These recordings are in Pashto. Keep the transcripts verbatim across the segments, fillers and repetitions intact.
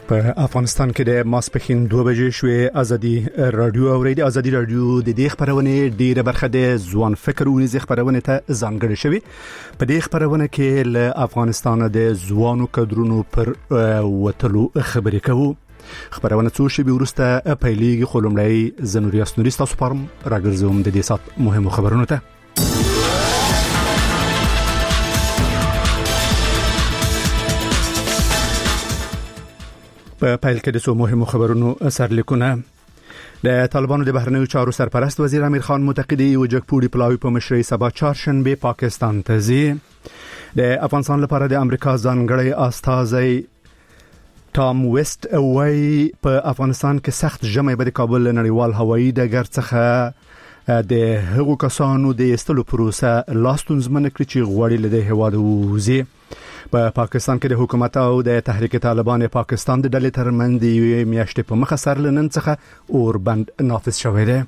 په افغانستان کې د ماسپښین دوه بجې شوې. ازادي رادیو اوریدي. ازادي رادیو د دې خبرونه ډیره برخه د ځوان فکر او نيزي خبرونه ته ځانګړې شوی. په دې خبرونه کې له افغانستان د ځوانو کډرونو پر وټلو خبرې کوو. خبرونه څو شی به ورسته پیلېږي. خلمړی زنوري اسنوري تاسو پرم راګرځوم د دې سات مهمو خبرونو ته. په پیل کې د څو مهمو خبرونو سرلیکونه. د طالبانو د بهرنیو چارو سرپرست وزیر امیر خان متقدی او جګپوړي پلاوی په مشرۍ سبا چهارشنبه پاکستان ته ځي. د افغانستان لپاره د امریکا ځانګړی استازی ټام ویسټ وايي په افغانستان کې سخت ژمی به د کابل نړیوال هوایي ډګر څخه د هغو کسانو د استلو پروسه لاستونزمن کړي چې غواړي له هیواد ووزي. په پا پاکستان کې د حکومت او د تحریک طالبان پاکستان د ډلې ترمنځ د میاشتې په مخه سر لنن څخه اوربند نافذ شوی دی.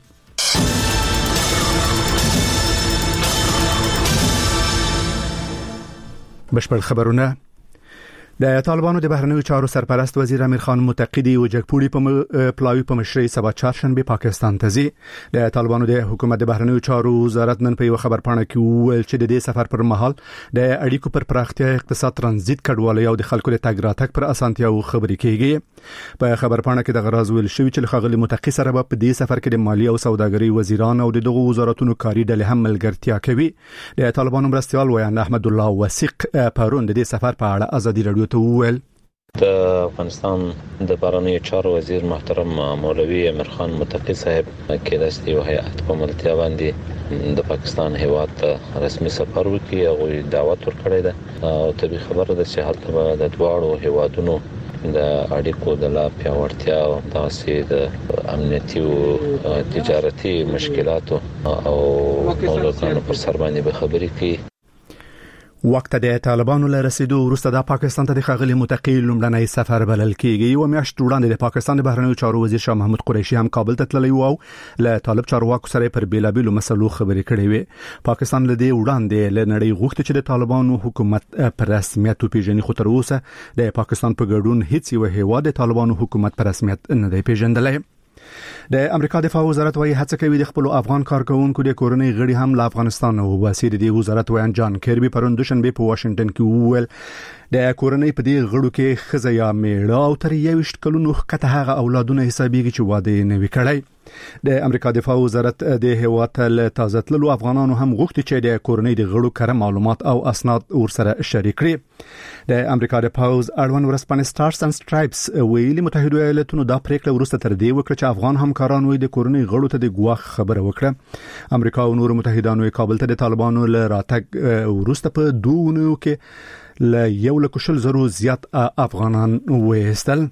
بشپړ خبرونه. د طالبانو د بهرنیو چارو سرپرست وزیر امیر خان متقدی او جګپوړي په پلاوی په مشرۍ سبا چهارشنبه پاکستان ته ځي. د طالبانو د حکومت د بهرنیو چارو وزارت نن په یو خبرپاڼه کې وویل چې د دې سفر پر مهال د اړیکو پر پراختیا، اقتصاد، ترانزیت، کډوالۍ او د خلکو د تګ راتګ پر اسانتیاو خبرې کیږي. په خبرپاڼه کې د غراض ویل شوی چې خغلی متقی سره په دې سفر کې د مالی او سوداګرۍ وزیران او دغه وزارتونو کاری ډلې هم ملګرتیا کوي. د طالبانو مرستيال ویان احمد الله وثیق پرون د دې سفر په اړه ازادي رادیو ته وویل. د افغانستان د بهرنیو چارو وزیر محترم مولوی امیر خان متقی صاحب کې د استیو هیئت په ملتیا باندې د پاکستان هیواد ته رسمي سفر وکړي او دعوت ورکړی ده او طبي خبره ده چې هلته د دواړو هیوادونو د اړیکو د لا پیاوړتیا او تاسې د امنیتي او تجارتي مشکلاتو او موضوعاتو پر سر باندې به خبرې کوي. وخت د طالبانو له رسیدو وروسته د پاکستان ته د خغلی متقی لومړنی سفر بلل کیږي. یو میاشت وړاندې د پاکستان د بهرنیو چارو وزیر شاه محمود قریشي هم کابل ته تللی و او له طالب چارواکو سره پر بیلابیلو مسلو خبرې کړې وې. پاکستان له دې وړاندې له نړۍ غوښتي چې د طالبانو حکومت پر رسمیت پیژني، خو تر اوسه د پاکستان په ګډون هیڅ یو هیواد د طالبانو حکومت پر رسمیت نه دی پیژندلی. د امریکا دفاع وزارت وايي هڅه کوي د خپل افغان کارکونکو د کورنۍ غړي هم له افغانستان او وسیله دی. وزارت ویان جان کیربي پرون دوشنبه په واشنگټن کې وویل د کورنۍ په دې غړو کې خزه یا میړه او تر یوشت کلونو ښکته هغه اولادونه حسابيږي چې واده نه وکړي. د امریکا دفاع وزارت د هیواد له تازه تللو افغانانو هم غوښتي چې د کورنۍ د غړو کره معلومات او اسناد ورسره شریک کړي. د امریکا د پاوز اړوند ورسپانې سټارز اند سټرایپس ویلي متحده ایالاتونو دا پریکړه ورسته تر دې وکړه چې افغان همکاران وي د کورنۍ غړو ته د ګواښ خبره وکړه. امریکا او نور متحدانو کابل ته د طالبانو له راتګ ورسته په دوه کې له یو لک شل زرو زیات افغانان وېستل.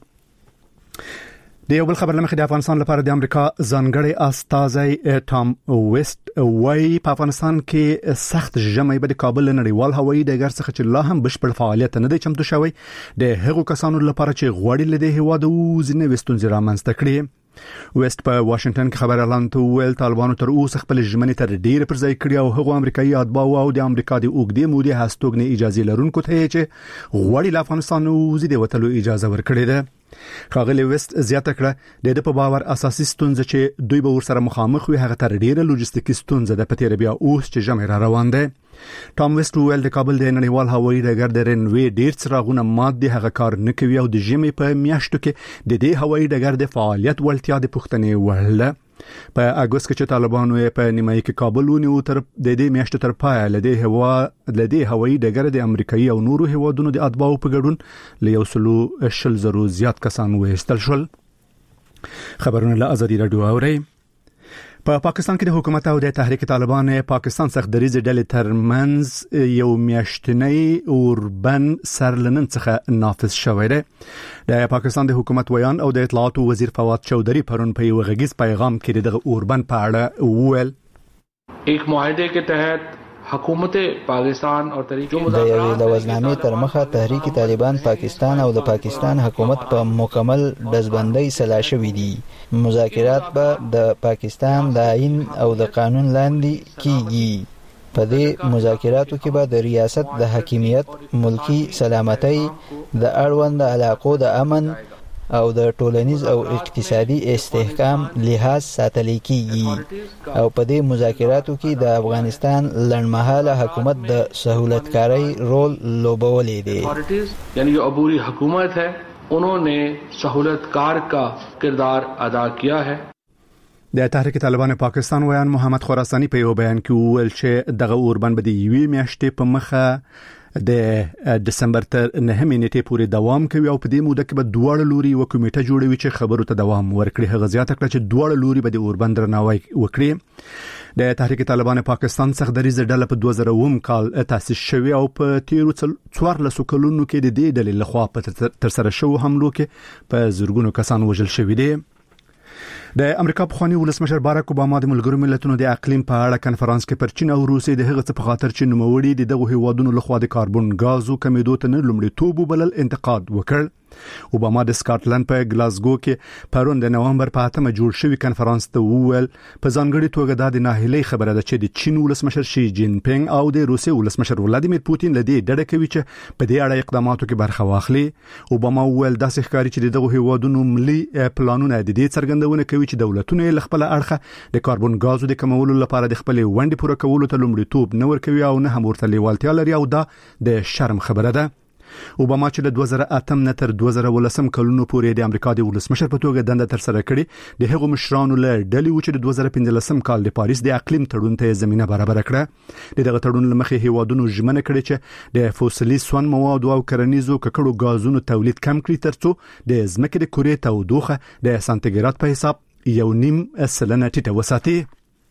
د یو بل خبر لمخې د افغانستان لپاره د امریکا ځانګړی استازی ټام ویسټ وايي په افغانستان کې سخت ژمی به د کابل نړیوال هوایي ډګر څخه چې لا هم بشپړ فعالیت نه دی چمتو شوی د هغو کسانو لپاره چې غواړي له دې هیواد وځي وستونځ رامنځته کړي. ویسټ په واشنگټن کې خبر اعلان ته ویل طالبانو تر اوسه خپل ژمنې تر ډیره پر ځای کړی او هغه امریکایي اتباع او د امریکا د اوګدې مودې هستوګنې اجازه لرونکو ته چې غواړي له افغانستان وځي د وټلو اجازه ورکړي ده. خاغلی ویسټ زیاته کړه د په باور اساسي ستونزه چې دوی به ورسره مخامخ وي هغه تر ډیره لوجستیکي ستونزه د پتیر بیا اوس چې ژمی را روان ده. ټام ویسټ ویل د کابل د نړیوال هوایي ډګر د رنوي ډیر څراغونه مات دي، هغه کار نه کوي او د ژمي په میاشتو کې د دې هوایي ډګر د فعالیت ولتیا د پښتنې وړل. په اگست کې چې طالبانو په نیمایي کې کابل ونیو تر د دې میاشتې تر پای لدې هوا لدې هوایي ډګر د امریکایي او نورو هیوادونو د اتباعو په ګډون له یو سلو شل زرو زیات کسان وېستل شول. خبرونه له ازادي رادیو اوري. په پا پاکستان کې د حکومت او د تحریک طالبان پاکستان څخه د ریزې ډلې ترمنځ یو میاشتنی اوربن سرلنن څخه نافذ شوی دی. د پاکستان د حکومت ویان او د اطلاعات وزیر فواد چودھری پرون په یو غږیز پیغام کې دغه اوربن په اړه وویل. ایک معاهده के तहत حکومت پاکستان او تحریک د یوې لوزنامې تر مخه تحریک طالبان پاکستان او د پاکستان حکومت په مکمل دزبندۍ سلا شوې دي. مذاکرات به د پاکستان د آئین او د قانون لاندې کیږي. په دې مذاکراتو کې به د ریاست د حاکمیت، ملکی سلامتۍ، د اړوند علاقو د امن او د ټولنیز او اقتصادي استحکام لحاظ ساتل کیږي او په دې مذاکراتو کې د افغانستان لړمحاله حکومت د سہولتکاری رول لوبولې دی. یعنی جو عبوری حکومت ہے انہوں نے سہولتکار کا کردار ادا کیا ہے. د تحریک طالبان پاکستان ویان محمد خراسانی په یو بیان کې وویل چې دغه اوربند به د یوې میاشتې په مخه د دسمبر تر نهمې نیټې پورې دوام کوي او په دې موده کې به دواړه لوري یو کمیټه جوړوي چې خبرو ته دوام ورکړي. هغه زیاته کړه چې دواړه لوري به د اوربند درناوی وکړي. د تحریک طالبان پاکستان څخه دریزه ډله په دوه زره اووه کال تاسیس شوی او په تیرو څوارلسو کلونو کې د دې ډلې لخوا په ترسره شوو حملو کې په زرګونو کسان وژل شوي دي. د امریکا پخوانی ولسمشر باراک اوباما د ملګرو ملتونو د اقلیم په اړه کنفرانس کې پر چین او روسیې د هغه څه په خاطر چې نوموړي د دغه هیوادونو لخوا د کاربن غازو کمیدو ته نه لومړیتوب وبلل انتقاد وکړ. اوباما د سکاټلند په ګلاسګو کې پرون د نوامبر په اتمه جوړ شوی کنفرانس ته وویل په ځانګړي توګه د ناهیلۍ خبره ده چې د چین ولسمشر شي جین پینګ او د روسیې ولسمشر ولادیمیر پوتین لدی ډډه کوي چې په دې اړه اقداماتو کې برخه واخلي. اوباما وویل داسې ښکاري چې دغه هیوادونو ملي پلانونه د دې څرګندونه کوي چې دولتونه له خپل اړخه د کاربن غازو د کمولو لپاره د خپل ونډې پوره کولو ته لومړیتوب نه ورکوي او نه هم ورته لیوالتیا لري او دا د شرم خبره ده. اوباما چې له دوه زره اتم نه تر دوه زره ولسم کلونو پورې د امریکا د ولسمشر په توګه دنده تر سره کړې د هغو مشرانو له ډلې و چې د دوه زره پنځلسم کال د پاریس د اقلیم تړون ته زمينه برابر کړه. دغه تړون لمخې هیوادونو ژمنه کړې چې د فوسیلي سون موادو او کرنیزو ککړو غازونو تولید کم کړي ترڅو د ځمکې د کورې تودوخه د سانتیګراد په حساب یو نیم سلنه ټیټه وساتي.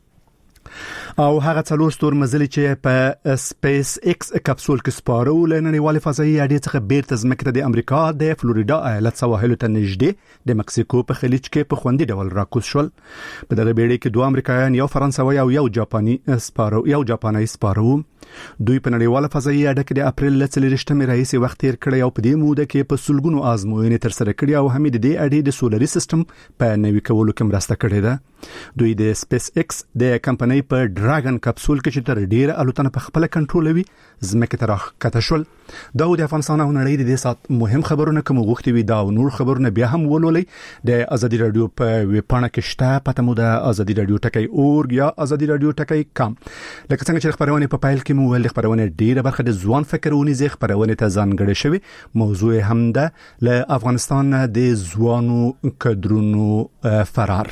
او هغه څلور ستور مزلي چې په سپیس ایکس کپسول کې سپاره ولنړیوال فضایي اډې څخه بیرته ځمکې ته د امریکا د فلوریدا ایالت سواحل ته نږدې د مکسیکو په خلیج کې په خوندي ډول راکوز شول. په دغه بیړۍ کې دوه امریکایان، یو فرانسوي او یو جاپاني سپاره یو جاپاني سپاره دوی په نړیواله فضایي اډه کې د اپریل لڅلېشتمې راهیسې وخت تیر کړی او په دې موده کې په سلګونو آزموینې تر سره کړې او هم د دې اډې د سولري سیستم په نوي کولو کې مرسته کړې ده. دوی د سپیس ایکس د کمپنۍ په ډراګن کپسول کې چې تر ډیره الوتنه په خپل کنټرولوي ځمکې ته راښکته شول. دا د افغانستان او نړۍ د دې سات مهم خبرونه کوم غوښتي وي دا او نور خبرونه بیا هم ولولئ د ازادي رادیو په ویبپاڼه کې شته. پته مو د ازادي رادیو ټکی اورګ یا ازادي رادیو ټکی کام. لکه څنګه چې خبرونه په پایل کې مو ول خبرونه ډیره برخه د ځوان فکرونی زی خبرونه ته ځانګړې شوی. موضوع هم ده له افغانستان د ځوانو کډرونو فرار.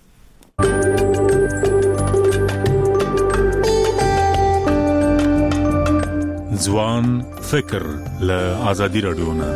ځوان فکر له ازادي رادیو نه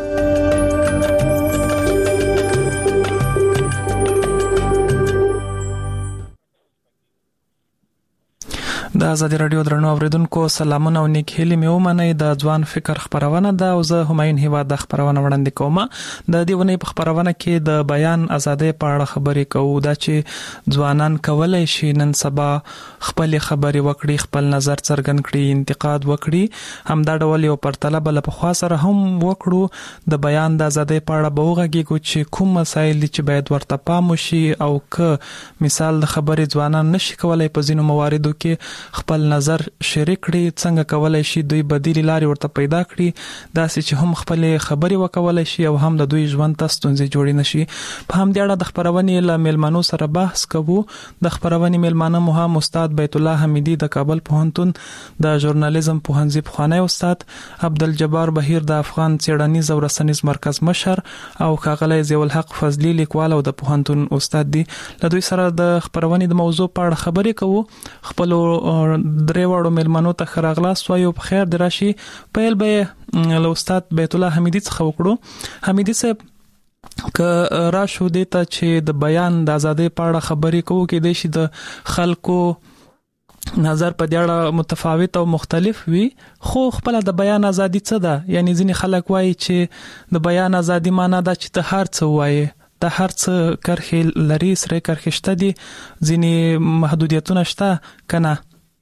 د ازادي رادیو درنو اوریدونکو سلامونه او نیک هیلې مې ومنئ. د ځوان فکر خبرونه ده او زه همایون هیوا د خبرونه وړاندې کوم. د دې ونې په خبرونه کې د بیان ازادي په اړه خبرې کوو. دا چې ځوانان کولای شي نن سبا خپل خبرې وکړي، خپل نظر څرګند کړي، انتقاد وکړي. هم دا ډول یو پرتله بل په خوا سره هم وکړو. د بیان د ازادي په اړه به وغږیږو چې کوم مسایل چې باید ورته پام وشي او که مثال د خبرې ځوانان نشي کولای په ځینو مواردو کې خپل نظر شریک کړي، څنګه کولای شي دوی بدیل لارې ورته پیدا کړي داسې چې هم خپل خبرې وکولای شي او هم د دوی ژوند ته ستونزې جوړې نشي. په هم دې اړه د خبرونې له میلمنو سره بحث کوو. د خبرونې میلمانه مو هم استاد بیت الله حمیدی د کابل پوهنتون د ژورنالیزم پوهنځي پخوانی استاد، عبدالجبار بهیر د افغان څېړنیز او رسنیز مرکز مشر او ښاغلی ضیاءالحق فضلی لیکوال او د پوهنتون استاد دي. له دوی سره د خبرونې د موضوع په اړه خبرې کوو. خپل درې وړو ملمنو ته خراغلاست وایو په خیر دراشي. پیل به له استاد بیت الله حمیدی څخه وکړو. حمیدی صاحب که راشو دیتا چې د بیان د ازادۍ په اړه خبرې کوو کې د شي د خلکو نظر په دې اړه متفاوت او مختلف وي، خو خپل د بیان ازادي څه ده؟ یعنی ځینې خلک وایي چې د بیان ازادي معنی دا چې ته هر څه وایې، د هر څه کرخې لري، سره کرخې شته دي، ځینې محدودیتونه شته کنه.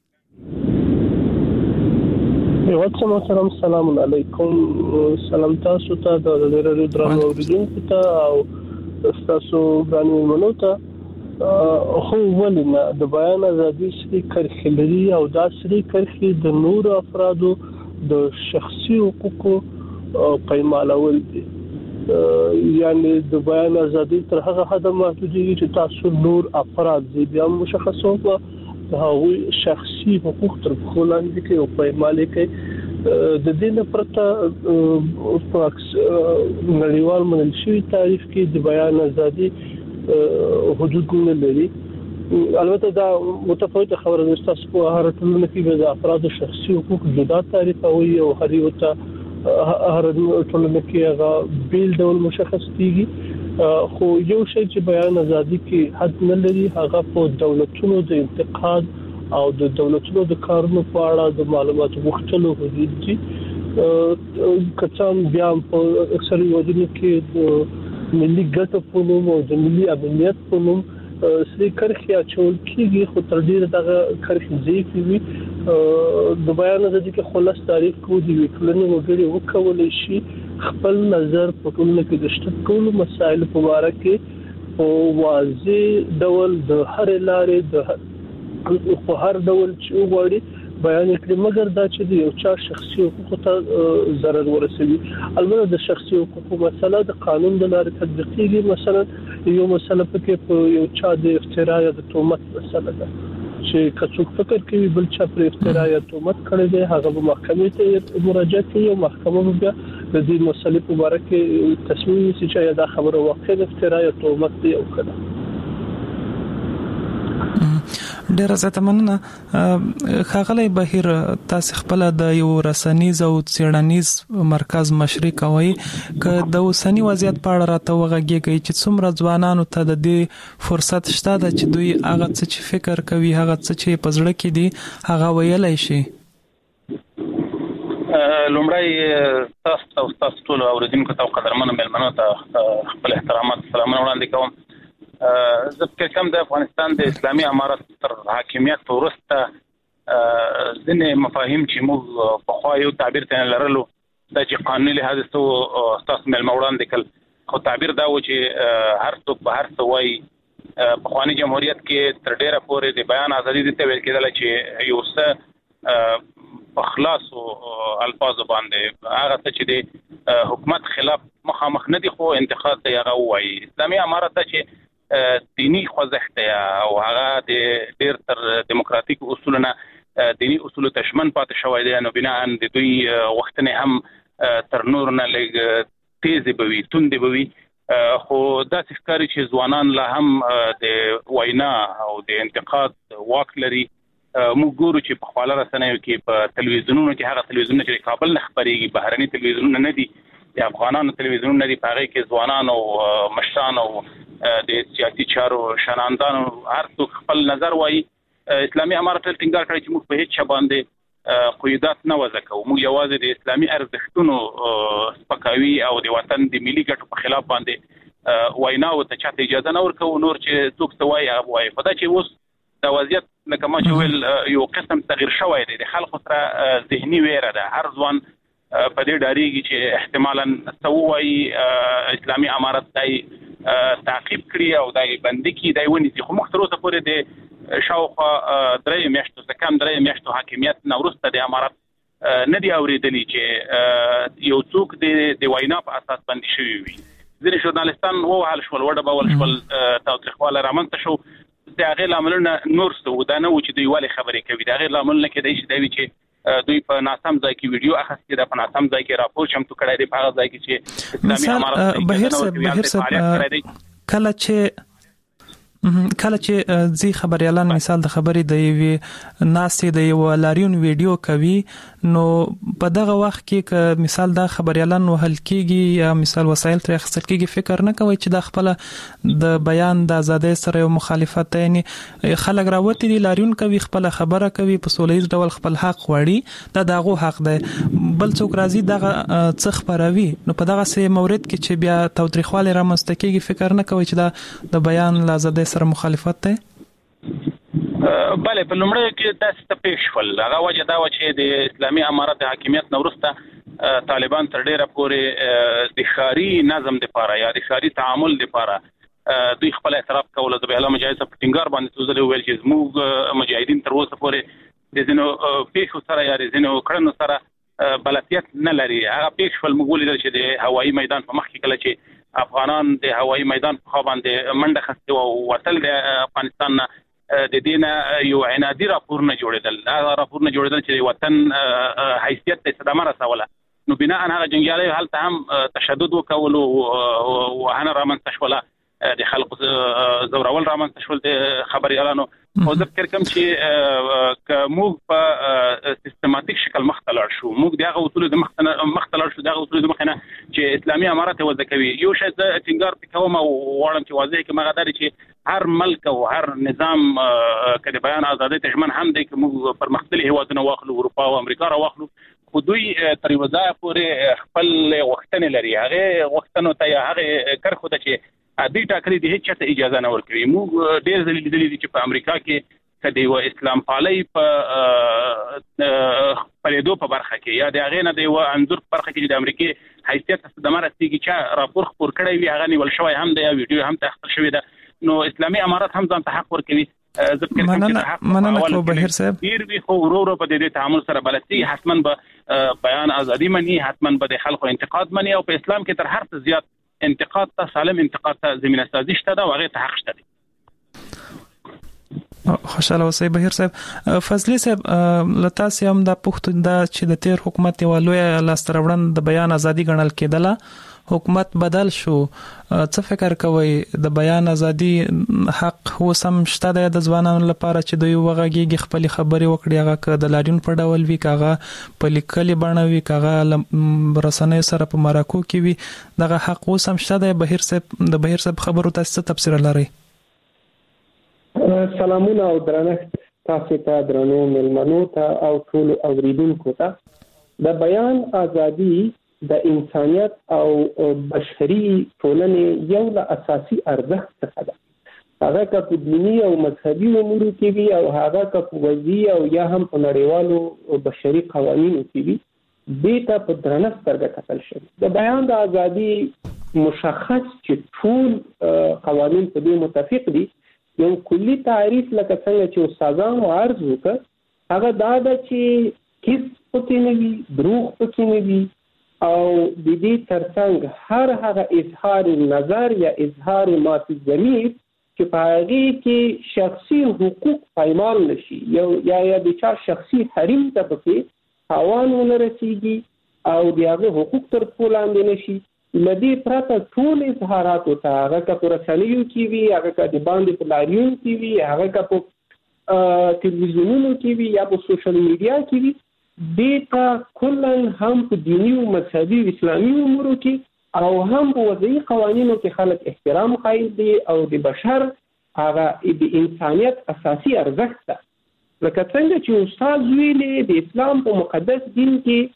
یو سلام سلام علیکم. سلام تاسو ته د رادیو درنو اوریدونکو ته او تاسو باندې منو ته خو ولنه د بیان ازادي سری کرخې لري او دا سری کرخې د نور افرادو د شخصي حقوقو پایمالول دي. یعنی د بیان ازادي تر هغه حد محدودیږي چې تاسو نور افراد دې بیا مشخصو په هغوی شخصي حقوق تر خپل لاندې کې او پایمالي کې د دې نه پرته په نړیوال منل شوی تعریف کې د بیان ازادي حدود نه لري. البته دا متفاوته خبره ده تاسو په هر ټولنه کې د افراد شخصي حقوق جدا تعریف او یو هر یو ته هر ټولنه کې هغه بیل ډول مشخص کیږي، خو یو شی چې بیان ازادي کې حد نه لري هغه په دولتونو د انتقاد او د دولتونو د کارونو په اړه د معلوماتو غوښتلو حدود دي. کڅام بیا په اکثري وجنه کې د ملي ګټو په نوم او د ملي امنیت په نوم سړي کرخي اچول کیږي، خو تر ډیره دغه کرخي ضعیف وي. د بیان ازادي کې خلاص تعریف کوو د وکړنې وګړي وکولای شي خپل نظر په ټولنه کې د شته کولو مسایل په اړه کې او واضح ډول د هر لارې د په هر ډول چې وګړي بیان کړي، مګر دا چې د یو چا شخصي حقوقو ته ضرر ورسوي. البته د شخصي حقوقو مسله د قانون د لارې تطبیقېږي. مثلا یو مسله پکې په یو چا د افترا یا د تهمت مسله ده چې کڅوک فکر کوي بل چا پر افترا یا تهمت کړی دی، هغه به محکمې ته مراجعه کوي او محکمه به بیا د دې مسلې په اړه کې تصمیم نیسي چې دا خبره واقعا افترا یا تهمت دی او کنه. ډیر زیاته مننه. ښاغلی بهیر، تاسو خپل د یو رسنیز او څېړنیز مرکز مشري کوي، که د اوسنی وضعیت په اړه راته وغږیږئ چې څومره ځوانانو ته د دې فرصت شته ده چې دوی هغه څه چې فکر کوي، هغه څه چې په زړه کې دي، هغه ویلای شي؟ لومړی تاسو او تاسو ټول اوریدونکو ته قدرمنو مېلمنو ته خپل احترامات سلامونه وړاندې کوم. زه فکر کوم د افغانستان د اسلامي امارت تر حاکمیت وروسته ځینې مفاهیم چې موږ پخوا یو تعبیر ته لرلو دا چې قانوني لحاظ څه تاسو مېلمه وړاندې کړل، خو تعبیر دا و چې هر څوک به هر څه وایي. پخواني جمهوریت کې تر ډېره پورې د بیان ازادي دې ته ویل کېدله چې یو څه په خلاصو الفاظو باندې هغه څه چې د حکومت خلاف مخامخ نه دي خو انتقاد ته هغه وایي. اسلامي امارت ته چې دینی خوځښت او هغه د ډېر تر دیموکراتیک اصولونه دینی اصول تشمن پاتې شوی دی، نو بنا ان د دوی وختونه هم تر نور نه لږ تیز بوي توند بوي. خو دا ښکاري چې ځوانان لا هم د وینا او د انتقاد واک لري. موږ ګورو چې په خپل رسنیو کې په تلویزیونونو کې هغه تلویزیونونه چې کابل نه خبريږي، بهرني تلویزیونونه نه دي، د افغانانو تلویزیونونه دي، په هغه کې ځوانان او مشران او د سیاسي چارو شناندانو هر څوک خپل نظر وایي. اسلامي امارت ټینګار کړی چې موږ په هیڅ چا باندې قیودات نه وضع کوو، موږ یوازې د اسلامي ارزښتونو سپکاوي او د وطن د ملي ګټو په خلاف باندې ویناو ته چاته اجازه نه ورکوو، نور چې څوک څه وایي هغه وایي. خو دا چې اوس دا وضعیت لکه ما چې ویل یو قسم تغییر شوی دی، د خلکو سره ذهني ویره ده، هر ځوان په دې ډاریږي چې احتمالاً څه ووایي اسلامي امارت دای تعقیب کړي او دای بندي کړي، دای ونیسي. خو موږ تر اوسه پورې د شاوخوا درې میاشتو څخه کم درې میاشتو حاکمیت نه وروسته د امارت نه دی اورېدلی چې یو څوک د وینا په اساس بندي شوی وي. ځینې ژورنالستان ووهل شول، وډبول شول، تاوتریخواله رامنځته شو. د هغې لاملونه نور څه وو، دا نه و چې دوی ولې خبرې کوي. د هغې لاملونه کېدای شي دا وي چې دوی په ناسم ځای کې ویډیو اخیستې ده، په ناسم ځای کې راپور چمتو کړی دی، په هغه ځای کې چې اسلامي امارت بهیر صاحب بهیر صاحب کله چې کله چې ځي خبريالان مثال د خبرې د یوې ناستې د یو لاریون ویډیو کوي، نو په دغه وخت کې ک مثال دا خبريالان وهل کېږي یا مثال وسایل تر اخیستل کېږي، فکر نه کوي چې د خپل د بیان د ازادۍ سره یو مخالفت، یعنی خلک راوتی دي لاریون کوي، خپل خبره کوي، په سولهییز ډول خپل حق غواړي، دا دغه حق دی. بل څوک راځي دغه څه خبروي، نو په دغه سه مورید کې چې بیا تاوتریخواله رامنځته کېږي، فکر نه کوي چې دا د بیان د ازادۍ سره مخالفت ده؟ بله، په لومړی کې داسې ته پېښ شول. هغه وجه دا و چې د اسلامي امارت د حاکمیت نه وروسته طالبان تر ډېره پورې د ښاري نظم دپاره یا د ښاري تعامل دپاره دوی خپل اعتراف کوله. د بهلا مجاهد صاحب په ټینګار باندې څو ځلې وویل چې زموږ مجاهدین تر اوسه پورې د ځینو پېښو سره یا د ځینو کړنو سره بلدیت نه لري. هغه پیښ فل مغول چې د هوایي میدان په مخ کې کله چې افغانان د هوایي میدان په خوا باندې منډه خسته او وتل د افغانستان نه د دینه یو عنادي راپور نه جوړېدل. دا راپور نه جوړېدل چې وطن حیثیت ته صدمه رسوله. نو بنا ان هغه جنگیالي هلته هم تشدد وکول او هنه رامنځته شول، د خلکو زورول رامنځته شول د خبري اعلانو. او زه فکر کوم چې موږ په سیستماتیک شکل مختلف شو، موږ دغه اصول د مختلف شو دغه اصول د مخنه چې اسلامي امارات وځ کوي. یو شی د ټینګار پکوم او وړم چې واضح کې مغادر چې هر ملک او هر نظام کله بیان ازادي تجمن هم د موږ پر مختلف هیوادونو واخلو، اروپا او امریکا را واخلو، خو دوی تر یو ځای پورې خپل وختونه لري. هغه وختونو ته هغه کار خو د چې ادي ټاکلي د هیڅ چاته اجازه نه ورکوي. موږ ډېر ځلې لیدلي دي چې په امریکا کې کدی و اسلام پالي په پریدو په برخه کې یا د هغه نه دی و انظر په برخه کې د امریکای حیثیت د مرستيږي چې راپور خبر کړی وي، هغه نیول شوی هم دی، ویډیو هم تخصیص شوی ده. نو اسلامي امارات هم ځان ته حق ورکوي. مننه مننه کو بهیر صاحب. ډیر وی خو ورو ورو په دې تعامل سره بلدي حتما به بیان ازادي مني، حتما به د خلکو انتقاد مني، او په اسلام کې تر هر څه زیات انتقاد ته سالم انتقاد ته زمينه سازي شته دا وغه ته حق شته. خوشاله اوسئ بهیر صاحب. فضلی صاحب لتا سیم د پښتون د چې د تیر حکومت ولوي لاستروړن د بیان ازادي ګڼل کېدله، حکومت بدل شو. څه فکر کوي د بیان ازادي حق هو سم شته د ځوانانو لپاره چې دوی وغږیږي خپل خبري وکړي، هغه د لاریون په ډول وی کاغه په لیکلي بڼوي کاغه رسنۍ سره په مراکو کې وي، دغه حق هو سم شته د بهیر صاحب د بهیر صاحب خبرو تاسو تفسیر لري؟ سلامونه او درنښت تاسو ته، درنو ملمنو ته او ټول اوریدونکو ته. د بیان ازادي د انسانیت او بشري ټولنې یو له اساسي ارزښت څخه ده. هغه که په دینی او مذهبي امور کې وي او هغه که په وضعي او یا هم په نړیوالو بشري قوانینو کې وي، دې ته په درنه سترګه کتل شوی. د بیان د ازادي مشخص چې ټول قوانین په دې متفق دي. یو کلی تعریف لکه څنګه چې استادانو عرض وکړ، هغه دا ده چې هیڅ پکې نه وي، دروغ پکې نه وي، او د دې ترڅنګ هر هغه اظهار نظر یا اظهار مات ضمیر چې په هغه کې شخصي حقوق پایمال نشي یو یا یا د چا شخصي حریم ته پکې تاوان ونه رسیږي او د هغه حقوق تر پښو لاندې نشي. لدی پرته ټول اظهارات او هغه که پر رسنیو کې وي، هغه که د باندې په لاریون کې وي، هغه که په ټلویزیونونو کې وي یا په سوشل میډیا کې وي، دیتا کلن هم په دینی او مذهبي او اسلامي امورو کې او هم په وضعي قوانینو کې خلک احترام قایل دي او د بشر هغه د انسانیت اساسي ارزښت ده. لکه څنګه چې استاد ویلي د اسلام په مقدس دین کې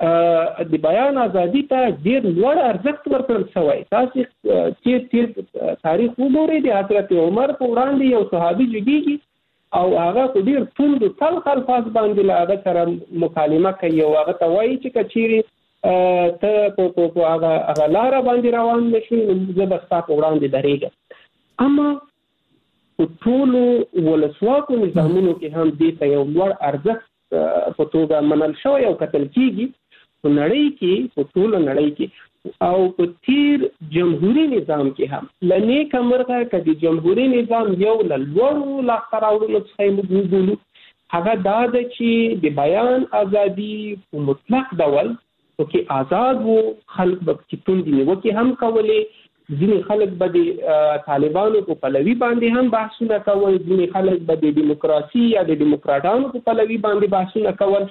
د بیان ازادي ته ډیر لوړ ارزښت ورکړل شوی. تاسو چې تیر تاریخ وګورئ، د حضرت عمر په وړاندې یو صحابي جګیږي او هغه په ډیر توند تلخ الفاظ باندې له هغه سره مکالمه کوي او هغه ته وایي چې کچېرې ته په په هغه هغه لار باندې روان نشي، زه به ستا په وړاندې درېږم. اما په ټولو ولسواکو نظامونو کې هم دې ته یو لوړ ارزښت په توګه منل شوی او کتل کېږي. په نړۍ کې په ټول نړۍ کې او په تیر جمهوریت نظام کې هم لنی کمرغه کدي جمهوریت نظام یو له لوړو لا قراولو څخه موږ ګورو، هغه دا ده چې د بیان ازادي په مطلق ډول کې آزاد وو، خلک به چې دي وکي هم کولې. ځینې خلک به د طالبانو په پلوي باندې هم بحثونه کول، ځینې خلک به د دیموکراسي یا د دیموکراټانو په پلوي باندې بحثونه کول.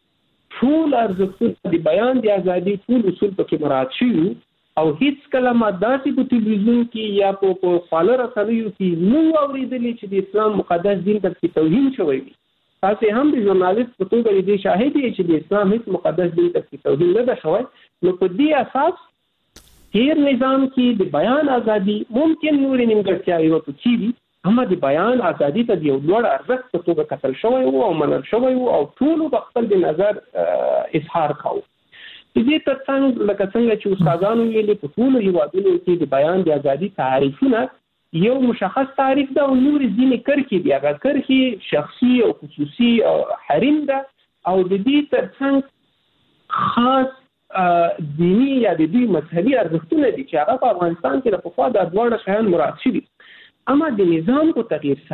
ټول ارزښتونه د بیان د ازادي ټول اصول پکې مراعات شوي او هیڅ کله ما داسې په ټلویزیون کې یا په خواله رسنیو کې نو اورېدلې چې د اسلام مقدس دین ته توهین شوی وي. تاسو هم د ژورنالیست په توګه د دې شاهد یې چې د اسلام هیڅ مقدس دین ته توهین نه ده شوی. نو په دې اساس تیر نظام کې د بیان ازادي ممکن نور نیمګړتیاوې وکړي دي، اما د بیان ازادي ته یو لوړ ارزښت په توګه کتل شوی او منل شوی او ټول په خپل د نظر اظهار کاوه. دې ترڅنګ لکه څنګه چې استادانو ویلي په ټولو هیوادونو کې د بیان د ازادي تعریفونه یو مشخص تعریف ده او نور ځینې کرښې دي، هغه کرښې شخصي او خصوصي او حریم ده او د دې ترڅنګ خاص دینی یا د دې مذهبي ارزښتونه دي چې هغه په افغانستان کې د پخوا د دواړه شیان مراد شوي. اما د نظام په تغییر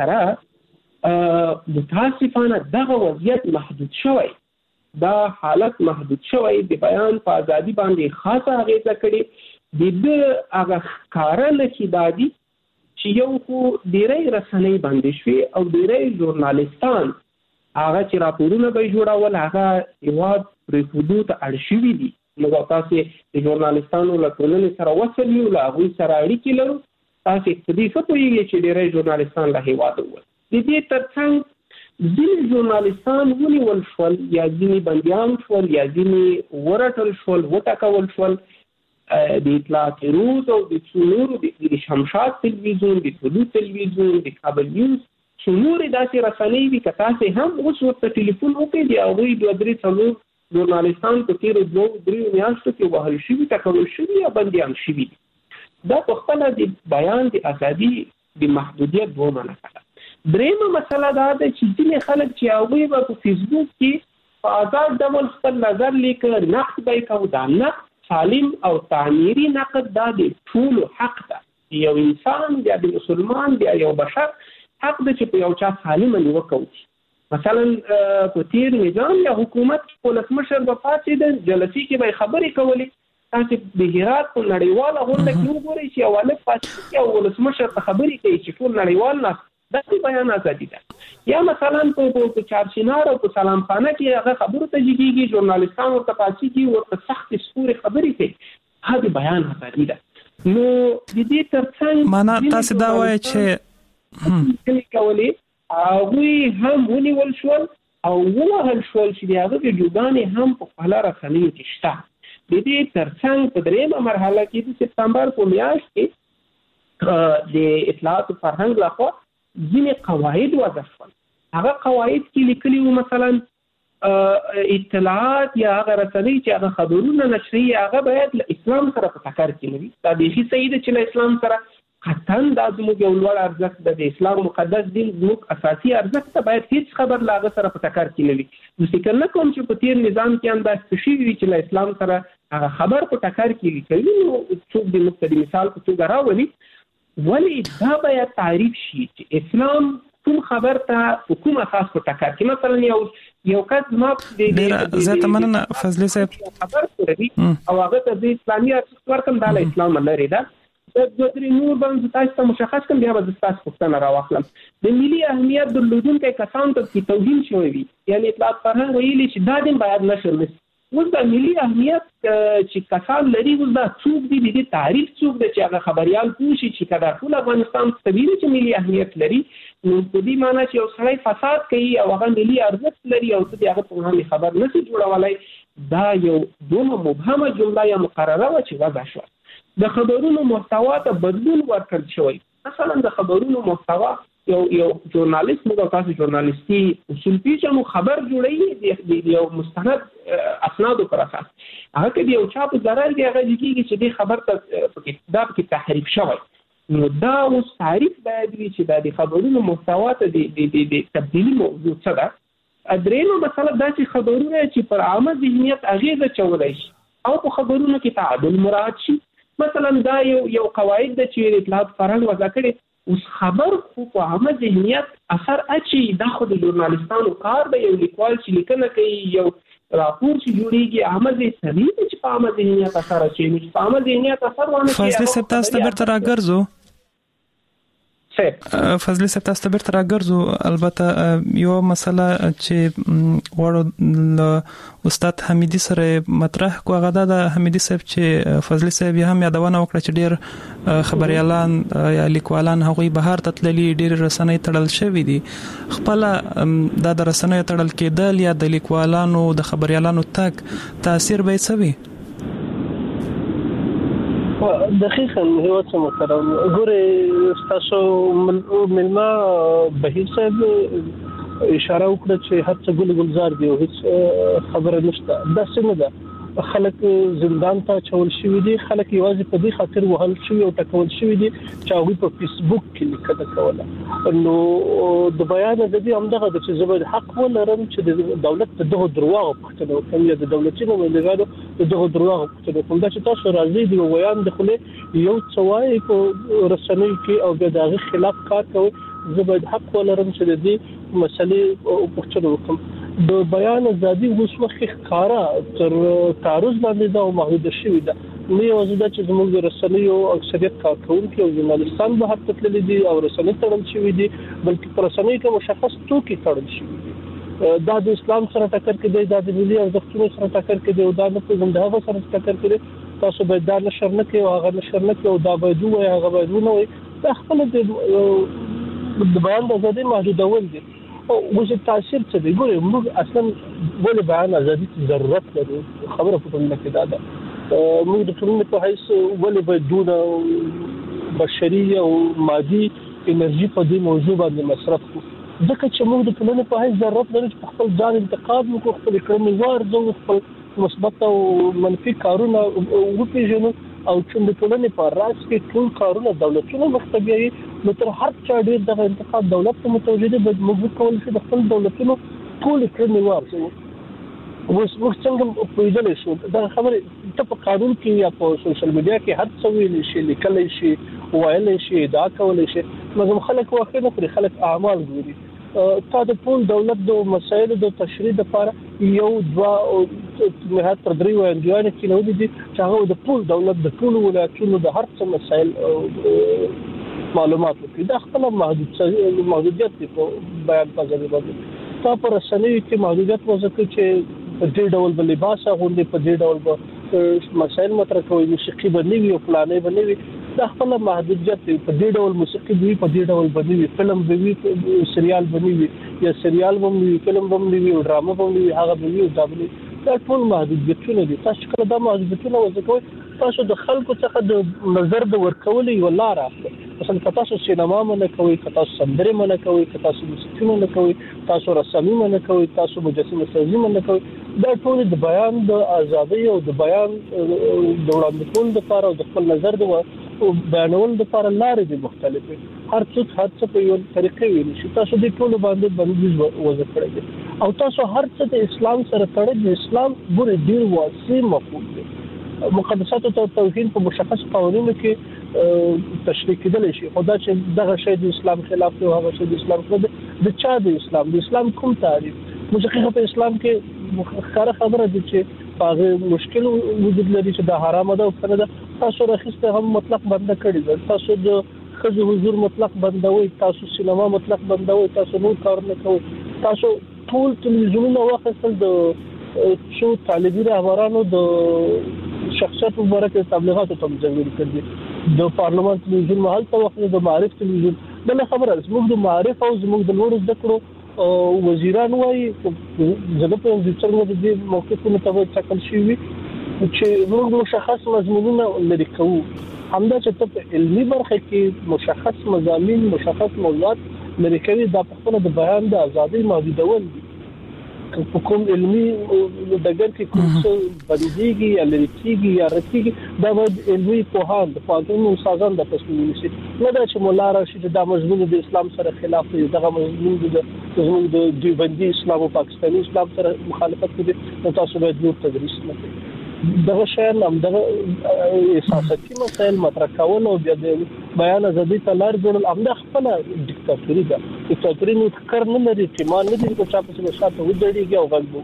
سره متاسفانه دغه وضعیت محدود شوی، دا حالت محدود شوی، د بیان په ازادي باندې خاصه اغیزه کړې. د دې هغه ښکاره چې دا دي چې یو خو ډېری رسنۍ بندې شوې او ډېری ژورنالیستان هغه چې راپورونه به جوړول هغه هېواد پرېښودو ته اړ شوي دي. موږ تاسې د ژورنالیستانو له ټولنې سره وصل یو، له هغوی سره اړیکې لرو. تاسې په دې ښه پوهېږئ چې ډېری ژورنالیستان له هېواده ووتل. د دې تر څنګ ځینې ژورنالیستان ونیول شول یا ځینې بندیان شول یا ځینې ورټل شول، وټکول شول. د اطلاعات روز او د څو د شمشاد تلویزیون، د طلوع تلویزیون، د کابل نیوز، څو نورې داسې رسنۍ دي که تاسې هم اوس ورته ټلیفون وکړئ د هغوی دوه درې څلور ژورنالیستان په تېرو دوو دریو میاشتو کې وهل شوي، ټکول شوي یا بندیان شوي دي. دا په خپله د بیان د ازادي د محدودیت دومره نښه ده. درېیمه مسله دا ده چې ځینې خلک چې هغوی به په فیسبوک کې په آزاد ډول خپل نظر لیکه، نقد به یې کوو. دا نقد سالم او تعمیري نقد دا د ټولو حق ده. یو انسان یا د مسلمان یا یو بشر حق ده چې په یو چا سالمه نیوکه وکړي. مثلا په تیر نظام یا حکومت کې ولسمشر به پاڅېده، جلسې کې به خبرې کولې. تاسې د هرات په نړیواله غونډه کې وګورئ چې یو هلک پاڅېږي او ولسمشر ته خبرې کوي چې ټول نړیوال ناست. دا د بیان ازادي ده. یا مثلا په چارچینار او په سلام خانه کې هغه خبرو ته جګیږي، ژورنالیستان ورته پاڅېږي، ورته سختې سپورې خبرې کوي. دا د بیان ازادي ده. نو د دې تر څنګ معنا تاسې دا وایي چې کولې هغوی هم ونیول شول او ووهل شول چې د هغه ویډیوګانې هم په خپله رسنیو کې شته. د دې تر څنګ په درېیمه مرحله کې د سپتمبر په میاشت کې د اطلاعات او فرهنګ لخوا ځینې قواعد وضع شول. هغه قواعد کې لیکلي وو مثلا اطلاعات یا هغه رسنۍ چې هغه خبرونه نشري هغه باید له اسلام سره په ټکر کې نه وي. دا بیخي صحیح ده چې له اسلام سره قطعا دا زموږ یو لوړ ارزښت ده. د اسلام مقدس دین زموږ اساسي ارزښت ده، باید هیڅ خبر له هغه سره په ټکر کې نه وي. زه فکر نه کوم چې په تېر نظام کې هم داسې شوي وي چې له اسلام سره هغه خبر په ټکر کې لیکلي. نو څوک د موږ ته د مثال په توګه راولي. ولې دا باید تعریف شي چې اسلام کوم خبر ته په کوم اساس په ټکر کې. مثلا یو یو کس ما د زه تمنه فضلي صاحب خبر کوي او هغه ته د اسلامي ارزښت ورکم، دا له اسلام لري. دا د دوه درې نور باندې تاسو ته مشخص کوم، بیا به تاسو پوښتنه راوخلم. د ملي اهمیت درلودونکو کسانو ته چې توهین شوی وي، یعنی اطلاعات فرهنګ ویلي چې دا دین باید نشر نشي. اوس د ملي اهمیت چې کسان لري، اوس دا څوک دي، د دې تعریف څوک دی چې هغه خبريال پوښي چې کله ټول افغانستان طبيعي چې ملي اهمیت لري، نو په دې معنی چې یو سړی فساد کوي او هغه ملي ارزښت لري او ته هغه په هم خبر نشي جوړولای. دا یو دومره مبهمه جمله یا مقرره و چې وضع شوه. د خبرونو محتوا ته بدلون ورکړل شوی. مثلا د خبرونو محتوا یو یو ژورنالیست، موږ تاسو ژورنالیستي اصول پیژنو، خبر جوړوي د یو مستند اسنادو پر اساس. هغه کې یو چا په ضرر دی هغه کېږي چې د خبر ته په دا کې تحریف شوی. نو دا اوس تعریف باید وي چې د خبرونو محتوا ته د د تبدیلی موضوع څه ده. درېیمه مسله دا چې خبرونه چې پر عامه ذهنیت اغیزه چولای شي او په خبرونو کې تعادل مراعات شي. مثلا دا یو یو قواعد د چې اطلاعات فرهنګ وضع کړي. اوس خبر خو په عامه ذهنیت اثر اچي. دا خو د ژورنالیستانو کار دی. یو لیکوال چې لیکنه کوي، یو راپور چې جوړیږي، عامه ذهنیت چې په عامه ذهنیت اثر اچي. چې په عامه ذهنیت اثر ونه کوي. فضلي صاحب تاسو ته بیرته راګرځو فضلي صاحب تاسو ته بیرته راګرځو. البته یو مسله چې وړو استاد حمیدي سره مطرح کو، هغه د حمیدي صاحب چې فضلي صاحب هم یادونه وکړه چې ډېر خبريالان یا لیکوالان هغوی بهر ته تللي، ډېر رسنۍ تړل شوي دي. خپل دا د رسنۍ تړل کېدل یا د لیکوالانو د خبريالانو تګ تاثیر به څه وي؟ دقیقاً هیواد څه محترم ګوره، تاسو ملما بهیر صاحب اشاره وکړه چې هر څه ګل ګلزار دی او هیڅ خبره نشته. دا څنګه ده؟ خلک زندان ته چول شوی دي خلک یوازې په دې خاطر وهل شوی او ټکول شوی دي چې هغه په فیسبوک کې لیکنه کوله نو د بیان د دې همدغه د چې زبر حق ولرم چې د دولت ته دغه درواغ پښتنه کوم یا د دولتي نمائندګانو دغه درواغ پښتنه کوم دا چې تاسو راځي دی ویان د خله یو څوای په رسنۍ کې او د دغه خلاف کار کوي زبر حق ولرم چې د دې مسلې پښتنه وکم د بیان ازادي اوس وخت ښکارا تر تعرض باندې دا محدود شوی ده نو یو ځدا چې زموږ د رسنیو اکثریت کارکونکو او ژورنالیستان به هر تللی دي او رسنۍ تړل شوی دي بلکې پر رسنۍ کې مشخص توکي تړل شوی دي دا د اسلام سره ټکر کې دی دا د ملي ارزښتونو سره ټکر کې دی او دا د پوهنده سره ټکر کې دی تاسو به دا نشر نه کوي او هغه نشر نه کوي او دا به دوی هغه به دوی نه وي دا خپل د بیان د ازادي محدودول دي او وجه تاثیر څه دی ګوره موږ اصلا ولې بیان ازادي ته ضرورت لري خبره په ټولنه کې دا ده موږ د ټولنې په حیث ولې به دونه بشري او مادي انرژي په دې موضوع باندې مصرف کوو ځکه چې موږ د ټولنې په حیث ضرورت لري چې خپل ځان انتقاد وکړو خپل کړنې وارزو خپل مثبت او منفي کارونه وپېژنو او چې د ټولنې په راز کې ټول کارونه دولتونو مختبيي نو تر هر چا ډېر د انتقاد دولت ته متوجه دي به موږ کول شي د خپل دولتونو ټول کړنې وارزو اوس موږ څنګه په دې شو دا خبره ته په قانون کې یا په سوشل میډیا کې هر څه ویل شي لیکل شي وایل شي دا کول شي مګر خلک واخې نه پر خلک اعمال ګوري تا د ټول دولت د مسایلو د تشریح لپاره یو دوا نهایت تر درې وایي چې نو دي چې هغه د ټول دولت د ټول ولایتونو د هر څه مسایل معلومات ورکړي دا خپل محدود محدودیت په بیان په ځای باندې تا پر رسنۍ کې محدودیت وځکه چې په دې ډول بل لباس غونډې په دې ډول به مسایل مطرح کوي موسیقي بنوي او پلانې بنوي دا خپل محدودیت په دې ډول موسیقي دی په دې ډول بنوي فلم بنوي سریال بنوي یا سریال بنوي فلم بنوي او ډرامه بنوي هغه بنوي دا بنوي دا ټول محدودیتونه دي تاسو کله دا محدودیتونه وځکوي تاسو د خلکو څخه د نظر د ورکولې یو لار اخلي مثلا تاسو سینما منه کوي تاسو سندره منه کوي تاسو موسیقي منه کوي تاسو رسامي منه کوي تاسو مجسمه سازي منه کوي دا ټول د بیان د ازادۍ او د بیان د وړاندې کولو لپاره او د خپل نظر د بیانول لپاره لارې دي مختلفه هر څوک هر څه په یو طریقې ویل شي تاسو د ټول باندې باندې وځ کړئ او تاسو هر څه د اسلام سره تړل د اسلام ګورې ډیر واسع مفهوم دی مقدسات او توحید په مشخص قوانینو کې تشریح کېدل شي خدا چې دغه شی د اسلام خلاف دی او هغه شی د اسلام خلاف دی د چا د اسلام د اسلام کوم تعریف مشخصه په اسلام کې خبره خبره دي چې هغه مشکل وجود لري چې د حرام ده او کنه ده تاسو راخسته هم مطلق بند کړی ده تاسو د خزو حضور مطلق بندوي تاسو سینما مطلق بندوي تاسو نور کار نه کوي تاسو ټول تلویزیونونه واخیستل د شو طالبي رهبرانو د شخصیت مبارکه تبلیغات ته مجبور کړي د پارلمان تلویزیون محل ته وخت د معرف تلویزیون بل خبره زموږ د معرف او زموږ د لوړ زده کړو وزیران وایي زه په ځینو د دې موقفونو ته څکل شي چې موږ مشخص مضمونونه لري کوو همدا چې په علمي برخه کې مشخص مضامین مشخص موضوعات لري کوي دا په خپل د بیان د ازادۍ محدودول دي په کوم علمي دګر کې کوم څه بنديږي یا لري کېږي یا راتېږي دا د علمي پوهان د پاتون استادان د تصمیم نیسي نه دا چې مولا راشي دا مضمون د اسلام سره خلاف دی دغه مضمون د زموږ د دیوبندي اسلام او پاکستاني اسلام سره مخالفت کوي نو تاسو باید نور تدریس نه کوئ دغه شیان هم دغه احساساتي مسایل مطرح کول او بیا د بیان ازادي ته لار جوړول همدا خپل ډیکټاتوري ده ډیکټاتوري نو کار نه لري چې مان نه دي چې چا په شاته ودرېږي او غلبو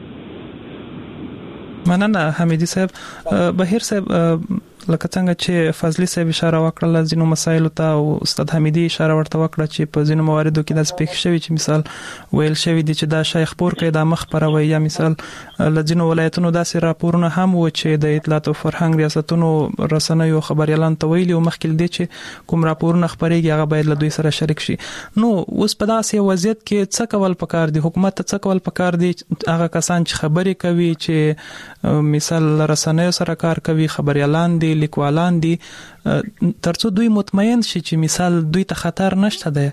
مننه حمیدي صاحب بهیر صاحب لکه څنګه چې فضلی صاحب اشاره وکړه ځینو مسایلو ته او استاد حمیدي اشاره ورته وکړه چې په ځینو مواردو کې د سپیک شوی چې مثال ویل شوی دی چې دا شیخ پور کې د مخ پروي یا مثال لځینو ولایتونو داسې راپورونه هم و چې د اطلاعات او فرهنګ ریاستونو رسنیو خبريالان ته ویلي او مخکې دی چې کوم راپورونه خبريږي هغه باید له دوی سره شریک شي نو اوس په داسې وضعیت کې څه کول پکار دي حکومت څه کول پکار دي هغه کسان چې خبري کوي چې مثال رسنیو سره کار کوي خبريالان دي لیکوالان دي ترڅو دوی مطمئن شي چې مثال دوی ته خطر نشته ده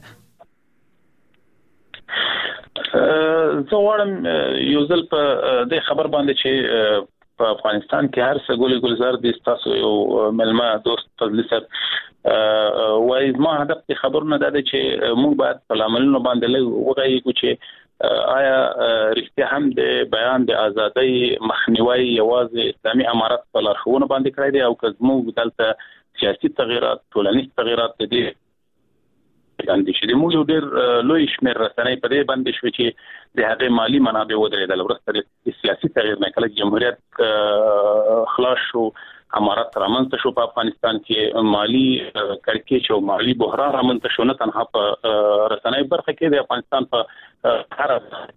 زه واړم یو ځل په دې خبر باندې چې په افغانستان کې هر څه ګولې ګلزار دي. تاسو یو ملما دوست فضل صاحب وایي ما هدف د خبرونه ده چې موږ باید په عملونو باندې لږ وغږیږو چې آیا رښتیا هم د بیان د ازادۍ مخنیوي یوازې اسلامي امارت په لارښوونه باندې کړی دی او که موږ دلته سیاسي تغیرات ټولنیز تغیرات دي باندې چې موږ یو ډېر لوی شمېر رسنۍ په دې باندې شو چې د هغې مالی منابع ودرېدل وروسته د سیاسي تغییر نه کله جمهوریت خلاص شو امارت رامنځته شو په افغانستان کې مالی کړکېچ او مالی بحران رامنځته شو نه تنها په رسنۍ برخه کې د افغانستان په هر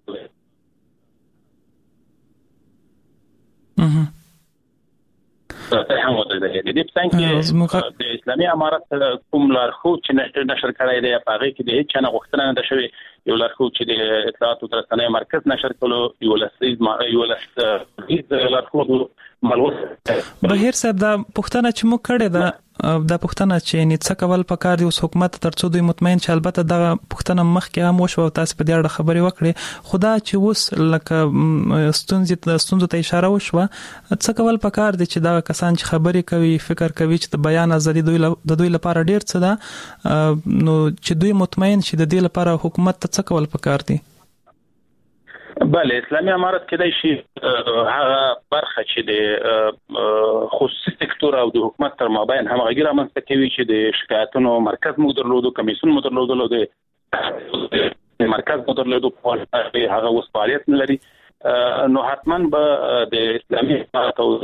هم ودرېدل دي. په څنګه کې د اسلامي امارت کوم لارښود چې نشر کړی دی په هغه کې د هیڅ نه غوښتنه نه شوی یو لارښود چې د اطلاعات او رسنۍ مرکز نشر کولو یو لسیز یو لسیز لارښود ملوث بهیر صاحب دا پښتنه چې مو کړی دا د پښتنه چې نه څه کول پکار دی اوس حکومت ترڅو دوی مطمئن چې البته د پښتنه مخکې هم وشو تاسو په دې اړه خبرې وکړي خدا چې اوس لکه ستونزې ستونزې ته اشاره وشو څه کول پکار دی چې دا کسان چې خبرې کوي فکر کوي چې د بیان ازادي دوی د دوی لپاره ډیر څه ده نو چې دوی مطمئن شي د دې لپاره حکومت ته څه کول پکار دی. بله اسلامي امارت کېدای شي هغه برخه چې د خصوصي سکتور او د حکومت تر مابین همغږي رامنځته کوي چې د شکایتونو مرکز مو درلودو کمیسیون مو درلودو د مرکز مو درلودو په هغه اوس فعالیت نه لري نو حتما به د اسلامي امارت او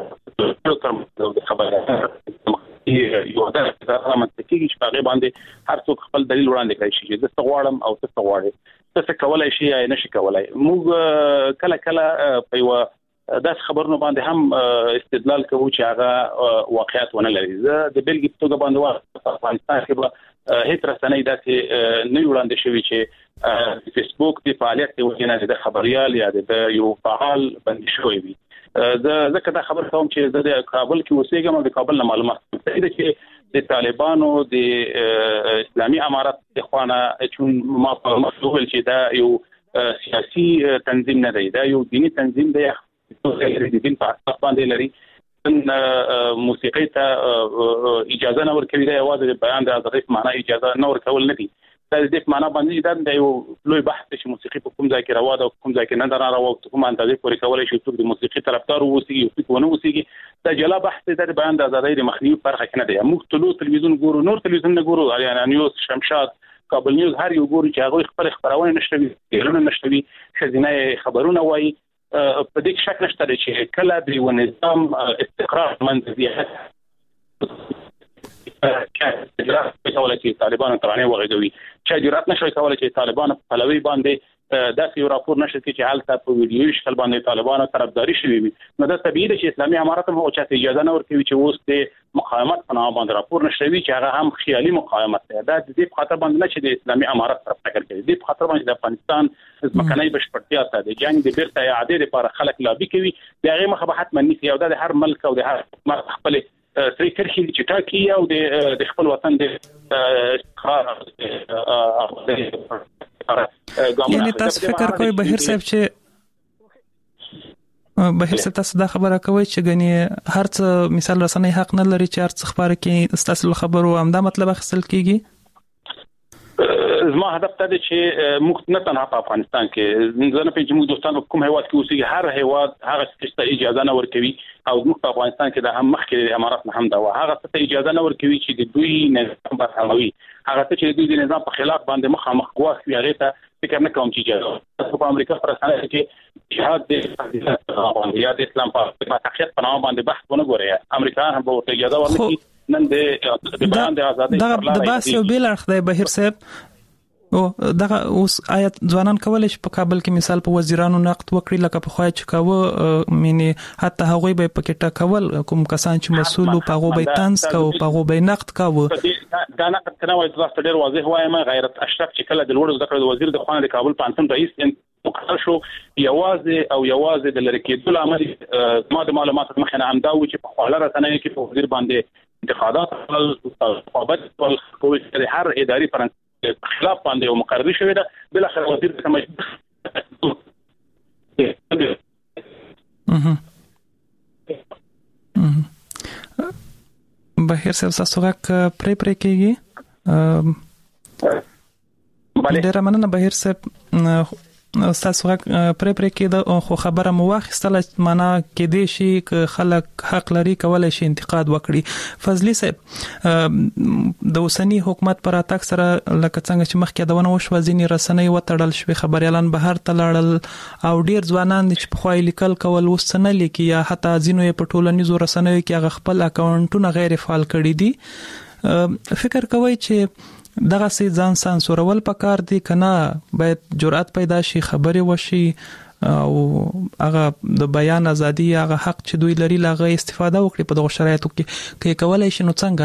د خبرونه یو هدف رامنځته کیږي چې هغه باندې هر څوک خپل دلیل وړاندې کوي چې زه څه غواړم او څه څه غواړم څه کولای شي یا نشي کولای. موږ کله کله په یو داس خبرونو باندې هم استدلال کوو چې هغه واقعیت ونه لري. زه د بلګي په توګه باندې په افغانستان کې به هیڅ رسنۍ داسې نه وړاندې شوی چې فیسبوک د فعالیت د وجنه د خبريال یا د یو فعال بند شوی وي. زه زه دا خبر کوم چې زه د کابل کې اوسېږم او د کابل نه معلومات ستاسو چې د طالبانو د اسلامي امارت د خوانه چې ما په مسؤل چې دا یو سیاسي تنظیم نه دی دا یو دینی تنظیم دی د دین په اساس باندې لري موسیقي ته اجازه نه ورکوي دا یوازې د بیان د ازادۍ معنا اجازه نه ورکول نه دي دا د دې معنا باندې دا یو لوی بحث چې موسیقي په کوم ځای کې روا ده او کوم ځای کې نه ده روا او کوم اندازې پورې کولای شي چې د موسیقي طرفدار اوسي او څوک ونه اوسي دا جلا بحث د بیان د ازادۍ د مخنیوي برخه کې نه دی. موږ ټول تلویزیون ګورو نور تلویزیون نه ګورو اریانا نیوز شمشاد کابل نیوز هر یو ګورو چې هغه خبر خبرونه نشوي ډیرونه نشوي خزینه خبرونه وایي په دې شک نشته چې کله د یو نظام استقرار منځي چې جرأت کولای شي طالبان ترانه وغږوي چې جرأت نشي کولای چې طالبان په پلوي باندې داسې یو راپور نشي چې حالت په ویډیو شکل باندې طالبان طرفداري شوي وي نو دا طبيعي ده چې اسلامي امارت هم او چې اجازه نه ورکوي چې اوس د مقاومت په نامه باندې راپور نشوي چې هغه هم خیالي مقاومت ده دا د دې خاطر باندې نه چې د اسلامي امارت طرف فکر کوي د خاطر باندې د افغانستان ځمکنۍ بشپړتیا ته د جنگ د بیرته اعاده لپاره خلک لابي کوي دا هغه مخه به حتما نيسي او د هر ملک او د هر حکومت خپل سری کرخي چې ټاکي او د خپل وطن د استقرار یعنی تاسو فکر کوئ بهیر صاحب چې بهیر صاحب تاسو دا خبره کوي چې غني هر څه مثال رسنۍ حق نه لري چې هر څه خبره کې تاسو خبرو هم دا مطلب اخیستل کیږي. زما هدف ته چې موږ نه تنها په افغانستان کې ځنه په جمهور دوستانو کوم هیواد کې اوسېږي هر هیواد هغه څه اجازه نه ورکوي او موږ په افغانستان کې د هم مخکې د امارات نه هم دا هغه څه اجازه نه ورکوي چې د دوی نظام برحموي هغه څه چې د دوی د نظام په خلاف باندې مخامخ غواخي هغه ته فکر نه کوم چې اجازه په امریکا پر اساس کې جهاد د یا د اسلام په تحقیق په نامه باندې بحث ونه غوړي امریکا هم به اجازه ورنکړي نن د بیان د ازادۍ دا د باس یو بیل اړخ دی بهیر صاحب او دغه اوس آیت ځوانان کولای شي په کابل کې مثال په وزیرانو نقد وکړي لکه په خوای چې کاوه مینه حتی هغه به پکې ټاکول کوم کسان چې مسؤل او هغه به تنس کوي او هغه به نقد کوي دا نقد کنه وایي تاسو ډیر واضح وایم غیرت اشرف چې کله د لوړ زده کړو وزیر د خوانه د کابل پانتم رئیس مقرر شو یوازې او یوازې د لری کېدل عمل ما د معلومات مخنه هم دا و چې په خاله رسنۍ کې په وزیر باندې انتقادات او رقابت او کوم هر اداري فرنس خلاف باندې او مقرر شوی ده بل اخر وزیر ته مجبور بهیر صاحب تاسو غږ پرې پرې کېږي. ډېر مننه بهیر صاحب، تاسو غږ پرې پرې کېده خو خبره مو واخیستله، معنا کې دې شي ک خلک حق لري کولای شي انتقاد وکړي. فضلی صاحب، د اوسنی حکومت پر اتاک سره لکه څنګه چې مخکې دونه وشو ځینې رسنۍ وتړل شوې، خبريالان بهر ته لاړل او ډیر ځوانان چې په خوای لیکل کول اوس نه لیکي یا حتی ځینو په ټولنیزو رسنیو کې هغه خپل اکاونټونه غیر فعال کړي دي. فکر کوي چې دغه سي ځان سانسورول پکار دي کنه باید جرأت پیدا شي، خبري وشي او هغه د بیان ازادي هغه حق چې دوی لري لاغه استفاده وکړي په دغه شرایطو کې کې کولای شي؟ نو څنګه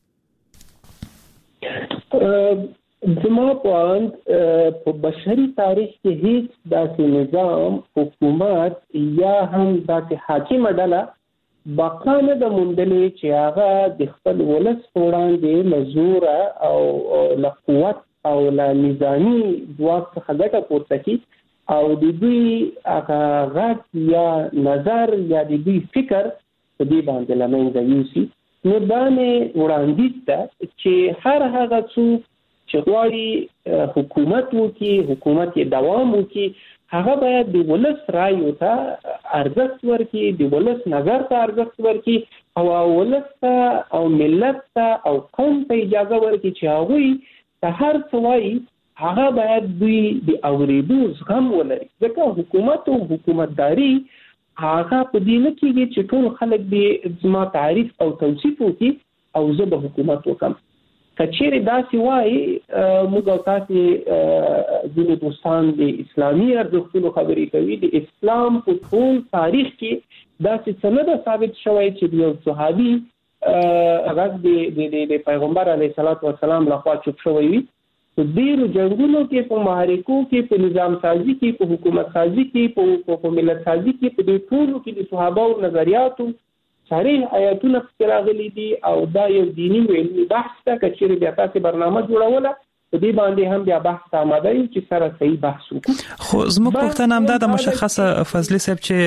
زما په په بشري تاریخ کې هیڅ داسې نظام، حکومت یا هم داسې حاکم ډله بقا نه د موندلې چې هغه د خپل ولس وړاندې مزور او له قوت او له نظامی ځواک څخه ګټه پورته کړي او د دوی هغه غږ یا نظر یا د دوی فکر په دې باندې له منځه یوسي. نو دا مې وړاندیز ده چې هر هغه څوک چې غواړي حکومت وکړي، حکومت یې دوام وکړي، هغه باید د ولس رایو ته ارزښت ورکړي، د ولس نظر ته ارزښت ورکړي او ولس ته او ملت ته او قوم ته اجازه ورکړي چې هغوی ته هر څه وایي هغه باید دوی د اورېدو زغم ولري. ځکه حکومت او حکومتداري هغه په دې نه کېږي چې ټول خلک دې زما تعریف او توصیف وکړي او زه به حکومت وکړم. کچېرې داسې وایي موږ او تاسې ځینې دوستان د اسلامي ارزښتونو خبرې کوي، د اسلام په ټول تاریخ کې داسې څه نه ده ثابت شوی چې یو صحابي غږ د پیغمبر علیه الصلاة والسلام لخوا چوپ شوی وي. په ډېرو جنګونو کې، په محارکو کې، په نظام سازي کې، په حکومت سازي کې، په ملت سازي کې، په دې ټولو کې د صحابهو نظریاتو صریح آیاتونه پکې راغلي دي او دا یو دینی علمي بحث ده. که چېرې بیا تاسې برنامه جوړوله په دې باندې هم بیا بحث ته آماده یو چې سره صحیح بحث وکړو. خو زموږ پوښتنه همدا ده مشخصه فضلي صاحب چې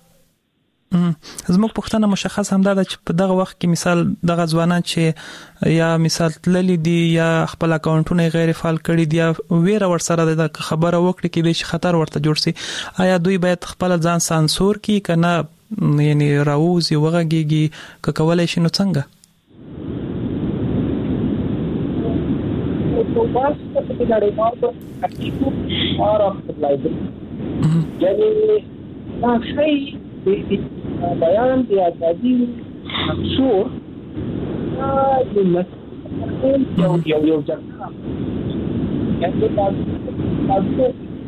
زموږ پوښتنه مشخص همدا ده چې په دغه وخت کې مثال دغه ځوانان چې یا مثال تللی دي یا خپل اکاونټونه غیر فعال کړي دي یا ویره ورسره د خبره وکړي کې د خطر ورته جوړ شي، آیا دوی باید خپل ځان سانسور کړي کنه یعنی راوځي وغږیږي که کولای شي؟ نو څنګه؟ یعنی دا شی بیان د ازادي منصور یو یو یو یو ځکه یعنی تاسو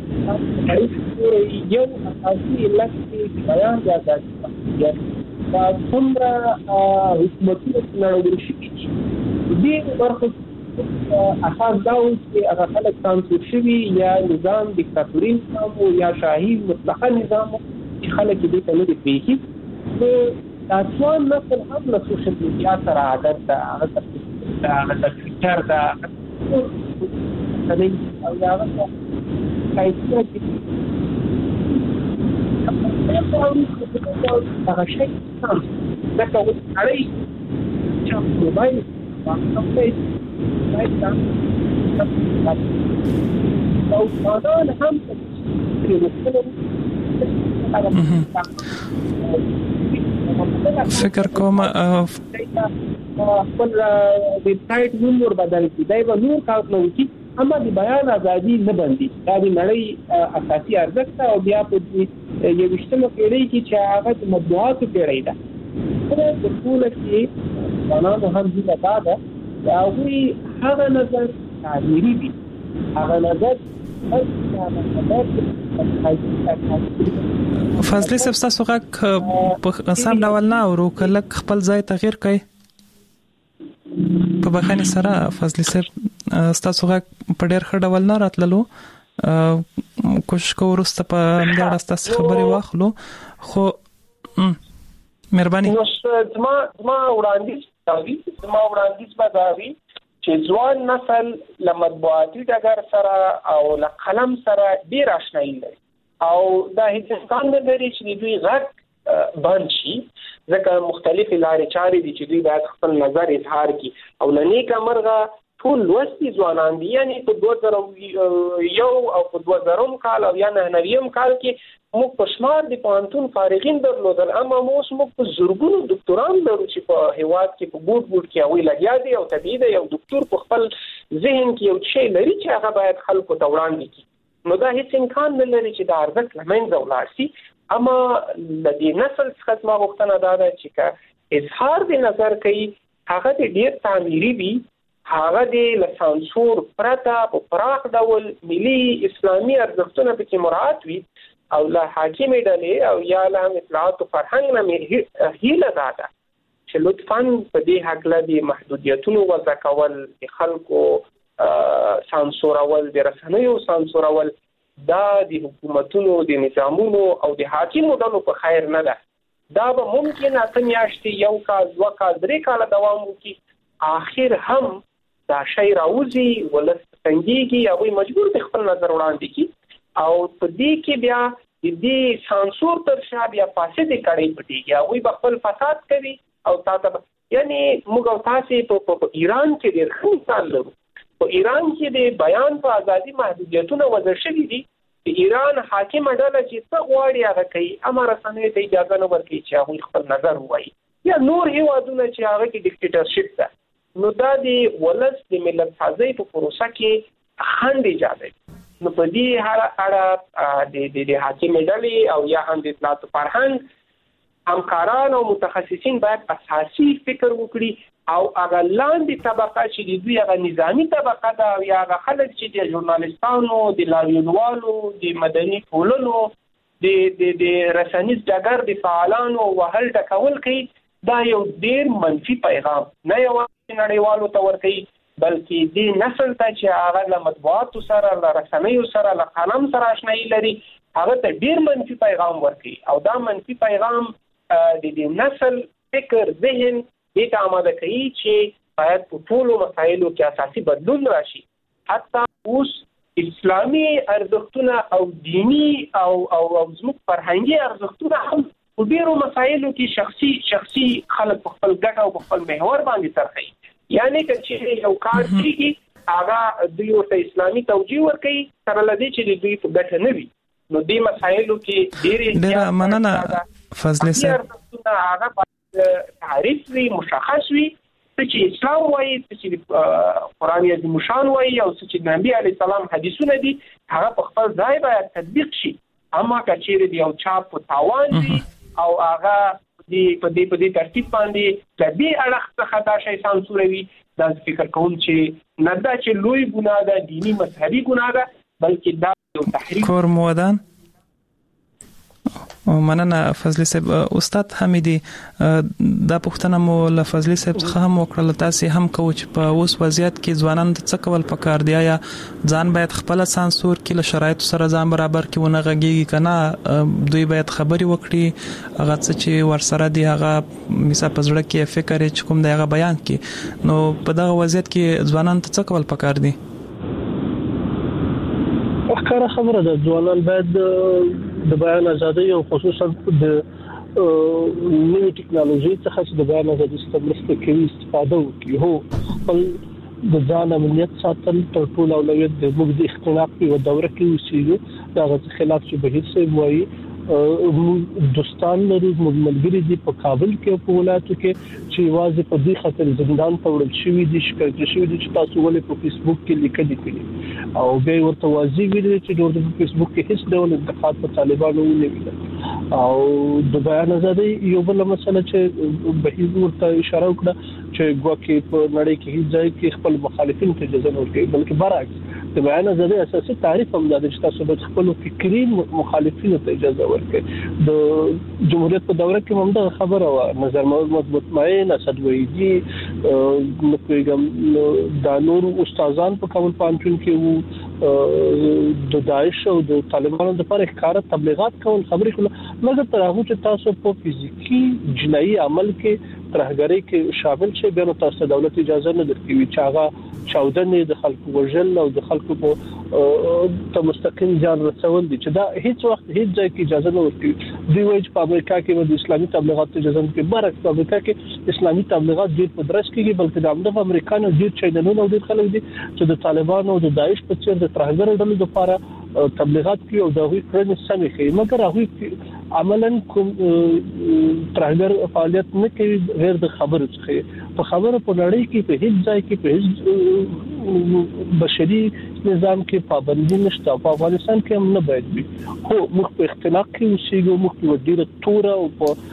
یو اساسي لکه بیان د ازادي دا څومره حکومتونه نړول شي دې برخه اساس دا و چې هغه خلک سانسور شوي یا نظام دیکتاتوري نظام یا شاهي مطلقه نظام چې خلک دې ته نه دي پېښي. نو دا ځوان نسل هم له سوشل میډیا سره عادت ده، هغه ته هغه ته ټویټر ده او یا هغه ته کایسه چې هغه شی سم دا کوي اړای چې موبایل باندې باید دا او ځوانان هم فکر کوم خپل ویب سایټ نوم ور بدل کړي، دا به نور کار نه وکړي، اما د بیان ازادي نه بندي. دا د نړۍ اساسي ارزښت او بیا په یوشتمه پیړۍ کې چې هغه د مطبوعاتو پیړۍ ده په ټول کې ځوانانو هم دې دا ده هغوی هغه نظر تعبیري دي، هغه نظر فضلي صاحب تاسو غږ په سم ډول نه اورو، کله خپل ځای تغیر کړئ په بخښنې سره. فضلي صاحب تاسو غږ په ډېر ښه ډول نه راتللو، کوشش کوو وروسته په همدې اړه ستاسو خبرې واخلو. خو مهرباني زما زما وړاندیز دا وي زما وړاندیز به دا وي چې ځوان نسل له مطبوعاتي ډګر سره او له قلم سره ډېر آشنایي لري او دا هیڅ امکان نه لري چې دوی غږ بند شي. ځکه مختلفې لارې چارې دي چې دوی باید خپل نظر اظهار کړي او لنیکه مرغه ټول لوستي ځوانان دي، یعنی په دوه زره یو او په دوه زرم کال او یا نه نویم کال کې موږ په شمار د پوهنتون فارغین درلودل، اما اوس موږ په زرګونو ډاکټران لرو چې په هیواد کې په ګوټ ګوټ کې هغوی لګیا دي او طبیعي ده یو ډاکټر په خپل ذهن کې یو شی لري چې هغه باید خلکو ته وړاندې کړي. نو دا هیڅ امکان نه لري چې دا ارزښت له منځه ولاړ شي. اما د دې نسل څخه زما غوښتنه دا ده چې که اظهار د نظر کوي هغه د ډېر تعمیري وي، هغه د لسانسور پرته په پراخ ډول ملي اسلامي ارزښتونه پکې مراعات وي او له حاکمې ډلې او یا له اطلاعات او فرهنګ نه مې هیله ده چې لطفاً په دې هکله د محدودیتونو وضع کول، د خلکو سانسورول، د رسنیو سانسورول دا د حکومتونو د نظامونو او د حاکمو ډلو په خیر نه ده. دا به ممکن اته میاشتې، یو کال، دوه کال، درې کاله دوام وکړي، آخر هم دا شی راوځي ولس څنګهږي هغوی مجبور دي خپل نظر وړاندې کړي او په دې کې بیا د دې سانسور تر شا بیا فاسدې کړۍ پټېږي، هغوی به خپل فساد کوي او تاسو یعنی موږ او تاسو په ایران کې ډېر ښه مثال لرو. په ایران کې د بیان په ازادي محدودیتونه وضع شوي دي. د ایران حاکمه ډله چې څه غواړي هغه کوي، اما رسنیو ته اجازه نه ورکوي چې هغوی خپل نظر ووایي، یا نور هیوادونه چې هغه کې ډیکټیټرشپ ده. نو دا د ولس د ملت سازۍ په پروسه کې خنډ ایجادوي. نو په دې اړه د د حاکمې ډلې او یا هم د اطلاعات او فرهنګ همکاران او متخصصین باید اساسي فکر وکړي او هغه لاندې طبقه چې د دوی هغه نظامی طبقه ده او یا هغه خلک چې د ژورنالیستانو، د لاریونوالو، د مدني ټولنو، د د د رسنیز ډګر د فعالانو وهل ټکول کوي، دا یو ډیر منفي پیغام نه یوازې نړیوالو ته ورکوي بلکې دې نسل ته چې هغه له مطبوعاتو سره، له رسنیو سره، له قلم سره آشنایي لري، هغه ته ډیر منفي پیغام ورکوي او دا منفي پیغام د دې نسل فکر، ذهن دې ته آماده کوي چې باید په ټولو مسایلو کې اساسي بدلون راشي. حتی اوس اسلامي ارزښتونه او دینی او او زموږ فرهنګي ارزښتونه هم په ډیرو مسایلو کې شخصي شخصي خلک په خپل ګټه او په خپل محور باندې ترخی. یعنی چې یو کار کیږي هغه دوی ورته اسلامي توجیه ورکوي سره لدی چې دوی په ګټه نه وي. نو دې مسایلو کې ډېرې ډېر مننه فضل صاحب. هغه تعریف وي، مشخص وي، چې اسلام وایي، چې قرآن عظیم شان وایي او چې نبی علیه السلام حدیثونه دي هغه په خپل ځای باید تطبیق شي. اما که چیرې د یو چا په تاوان وي او هغه د په دې په دې ترتیب باندې د دې اړخ څخه دا شی سانسوروي، دا فکر کوم چې نه دا چې لوی ګناه ده، دینی مذهبي ګناه ده، بلکې دا یو تحریک کور مودان. مننه فضل صاحب. استاد حمیدی دا پوښتنه مو له فضل صاحب څخه هم وکړه، تاسو هم کوم چې په اوس وضعیت کې ځوانان څه کول پکار دی، یا ځان باید خپل سانسور کې له شرایط سره ځان برابر کې ونه غږیږي کنه، دوی باید خبري وکړي، هغه څه چې ورسره دی هغه مثلا پزړه کې فکر چې کوم دی هغه بیان کړي. نو په دغه وضعیت کې ځوانان څه کول پکار دی؟ وکړه خبره ده، ځوانان باید د بیان ازادي او خصوصا د نوې ټکنالوژي څخه چې د بیان ازادي څخه مرسته کوي استفاده وکړي. هو خپل د ځان امنیت ساتل تر ټولو اولویت دی. موږ د اختلاف په دوره کې اوسېږو، دا غوښتل خلاف چې بهیر صاحب وایي دوستان لري، موږ ملګري دي په کابل کې په ولایتو کې چې واځي په دې خاطر زندان ته وړل شوی دي، شکایت شوی دي چې تاسو ولې په فیسبوک کې لیکل کړي او به ورته واځي ویل چې د فیسبوک کې هیڅ ډول انتقاد په طالبانو نه ویل او د بیان ازادي یو بل مسله چې بهیر ورته اشاره وکړه چې ګواکې په نړۍ کې هیڅ ځای کې خپل مخالفین ته اجازه نه ورکوي، بلکې برعکس د بیان ازادي اساسي تعریف هم دا چې تاسو باید خپل فکري مخالفین ته اجازه ورکړي. د جمهوریت په دوره کې هم دا خبره و، نظر محمد مطمئن، اسد وحیدی، نو پیغام د نور استادان په کابل پانچون کې وو، د داعش او د طالبانو لپاره ښکار تبلیغات کول، خبرې کول، مګر تر هغه چې تاسو په فزیکی جنایي عمل کې ترهګری کې شامل شي بیا نو تاسو دولت اجازه نه درکوي چې هغه چاودنې د خلکو وژل او د خلکو په ته مستقیم ځان رسول دي، چې دا هیڅ وخت هیڅ ځای کې اجازه نه ورکوي. دی وایي په امریکا کې د اسلامي تبلیغات جزم کې برعکس په امریکا کې اسلامي تبلیغات ډیر په درس کې بلکې د امریکا امریکانو ډیر چینلونه او ډیر خلک دي چې د طالبانو او د داعش په څیر د ترهګر ډلو لپاره تبلیغات کوي او د هغوی کړنې سمې کوي مګر هغوی عملاً کوم ترهګر فعالیت نه کوي غیر د خبرو څخه په خبره په نړۍ کې په هیڅ ځای کې په هیڅ بشري نظام کې پابندي نشته په افغانستان کې هم نه باید وي خو موږ په اختلاف کې اوسېږو موږ په ډیره توره او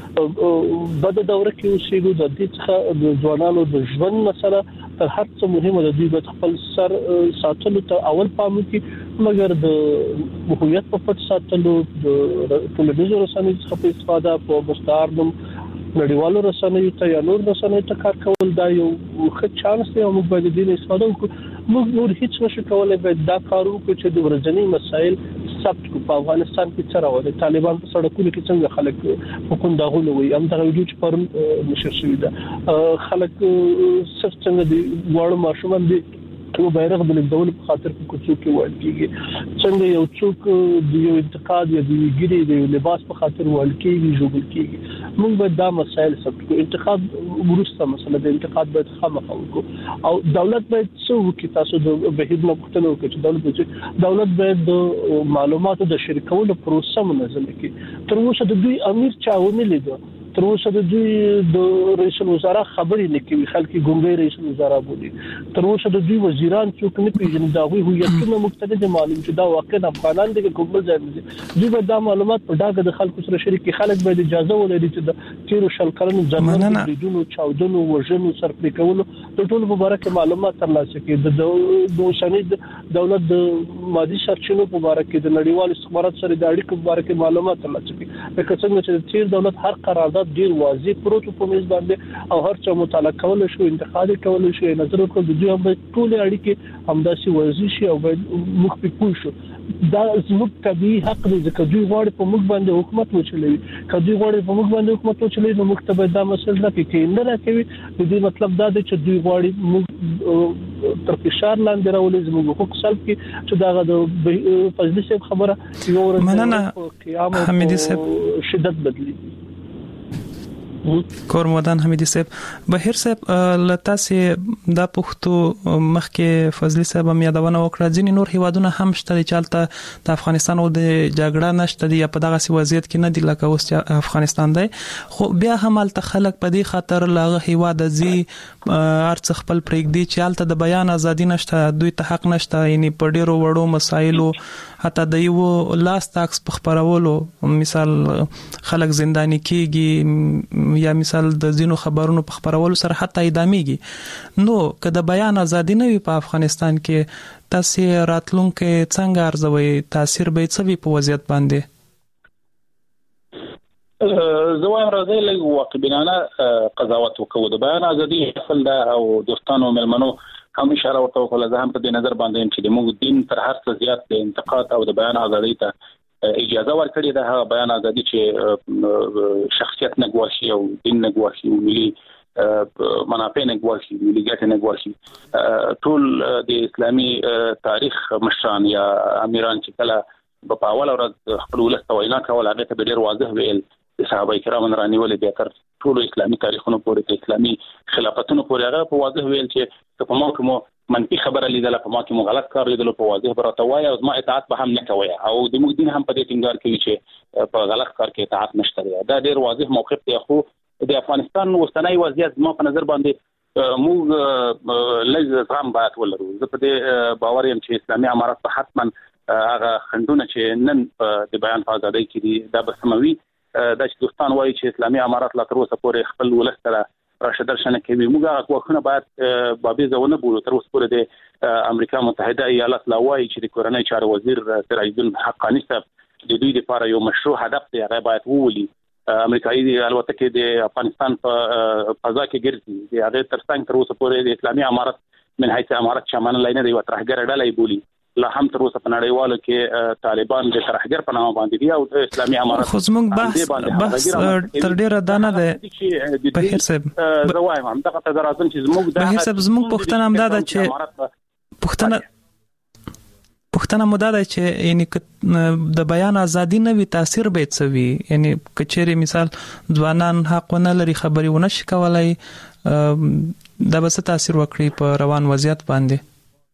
په بد دوره کې اوسېږو د دې څخه د ځوانانو د ژوند مسله تر هر څه مهمه ده دوی باید خپل سر ساتلو ته اول پام وکړي مګر د هویت په پټ ساتلو د ټولنیزو رسنیو څخه په استفاده په مستعار نوم نړیوالو رسنیو ته یا نور رسنیو ته کار کول دا یو ښه چانس دی او موږ باید د دې استفاده وکړو موږ نور هیڅ نشو کولای باید دا کار وکړو چې د ورځنی مسایل ثبت کو په افغانستان کې څه راوړي طالبان په سړکونو کې څنګه خلک په کونداغونه وي هم دا ویډیو چې پرم نشر شوی ده خلک صرف څنګه دی وړ ماشومان دي یو بیرغ د لیدول په خاطر په کوڅو کې وایي کېږي څنګه یو څوک د یو انتقاد یا د ګری د لباس په خاطر وایي کېږي جوړ کېږي موږ به دا مسایل ثبت کو انتقاد ورسته مسله د انتقاد باید خامخا وکړو او دولت باید څه وکړي تاسو د بهیر نه پوښتنه وکړي چې دولت باید دولت باید د معلوماتو د شریکولو پروسه منظم کړي تر اوسه د دوی امیر چاونه لیدو تر اوسه د دوی د رئیس الوزرا خبرې نه کوي خلک ګونګي رئیس الوزرا بولي تر اوسه د دوی وزیران څوک نه پیژني دا وی هویتونه مختلف معلوم چې دا واقعا افغانان دي کوم ځای دي دوی به دا معلومات په داګه د خلکو سره شریک خلک باید اجازه ولري چې د تیرو شل کلونو ځمنه بریدونو چاودنو وژنو سرپرې کولو د ټولو مبارک معلومات ترلاسه کړي د دوشنید دولت د مادي سرچینو په اړه کې د نړیوال استخبارات سره د اړیکو په اړه کې معلومات ترلاسه کړي لکه څنګه چې تیر دولت هر قرارداد ډیر واضح پروت په میز باندې او هر څه مطالعه کول شو انتقاد کول شو نظر وکړو د دوی هم ټول اړیکې همداسي واضح شي او موږ په پوه شو دا زموږ طبيعي حق دی چې دوی غواړي په موږ باندې حکومت وچلوي کله غواړي په موږ باندې حکومت وچلوي نو موږ ته دا مسله کې کې نه راکوي د دې مطلب دا دی چې دوی غواړي موږ تر فشار لاندې راولي زموږ حقوق سلب کې چې دا د فضل صاحب خبره یو ورځ حمیدی صاحب شدت بدلی کورمودان حمیدی صاحب بهیر صاحب لتا سي د پښتو مخکې فضلی صاحب هم یادونه وکړه ځینې نور هیوادونه هم شته چې چالتہ د افغانستان او د جګړه نشته دی په دغه سی وضعیت کې نه دی لکه اوس افغانستان دی خو بیا هم الته خلک په دې خاطر لاغه هیواد زی ارڅ خپل پرېږدي چې الته د بیان ازادي نشته دوی ته حق نشته یعنی په ډیرو وړو مسایلو حتی د یو لاس تاکس په خبرولو مثال خلک زندانی کیږي یا مثال د زینو خبرونو په خبرولو سره حتی اعداميږي نو که د بیان ازادي نه وي په افغانستان کې تاسو راتلونکو څنګه ارزوي تاثیر به څه وي په وضعیت باندې زوایم راځي لږ واقعبینانه قضاوت وکړو د بیان ازادي اصل دا او دوستانو ملمنو هم اشاره ورته وکړه زه هم په دې نظر باندې چې د موږ دین تر هر څه زیات د انتقاد او د بیان ازادي ته اجازه ورکړي ده هغه بیان ازادي چې شخصیت نه ګواښي او دین نه ګواښي او ملي منافع نه ګواښي ملي ګټې نه ګواښي ټول د اسلامي تاریخ مشران یا امیران چې کله په اول ورځ خپل ولست وینا کول هغه ته ډیر واضح ویل صحابه کرام رانیول دي تر ټول اسلامي تاریخونو پورې اسلامي خلافتونو پورې هغه په واضح ویل چې په ما کوم منفي خبره لیدله په ما کې مو غلط کار لیدل په واضح براته وایي او ما اطاعت به هم نه کوي او د موږ دین هم په دې ټینګار کوي چې په غلط کار کې اطاعت نشته دا ډیر واضح موقف دی خو د افغانستان اوسنۍ وضعیت ما په نظر باندې موږ لږ ځام باید ولرو زه په دې باور یم چې اسلامي امارات په حتما هغه خندونه چې نن د بیان په ازادۍ کې دي دا به سموي دا چې دوستان وایي چې اسلامي امارات لا تر اوسه پورې خپل ولست سره راشدرشنه کوي موږ هغه کوښښونه باید بابي ځونه بولو تر اوسه پورې د امریکا متحده ایالات لا وایي چې د کورنۍ چارو وزیر سراج الدین حقانی صاحب د دوی لپاره یو مشروع هدف دی هغه باید وولي امریکایي الوتکې د افغانستان په فضا کې ګرځي د هغه ترڅنګ تر اوسه پورې د اسلامي امارات من حيث امارات شمال لاینه دی وترهګر ډلې بولی لا هم تر اوسه په نړیوالو کې طالبان د ترهګر په نامه باندې دي او اسلامي امارات خو زموږ بحث بحث تر ډیره دانه ده بهیر صاحب زوایم هم دغه تداراتن چې زموږ د بهیر صاحب زموږ پښتنه هم ده چې پښتنه پښتنه مو دا ده چې یعنی د بیان ازادي نه وی تاثیر به څوي، یعنی کچېره مثال ځوانان حقونه لري خبري ونه شي کولای، دا به څه تاثیر وکړي په روان وضعیت باندې؟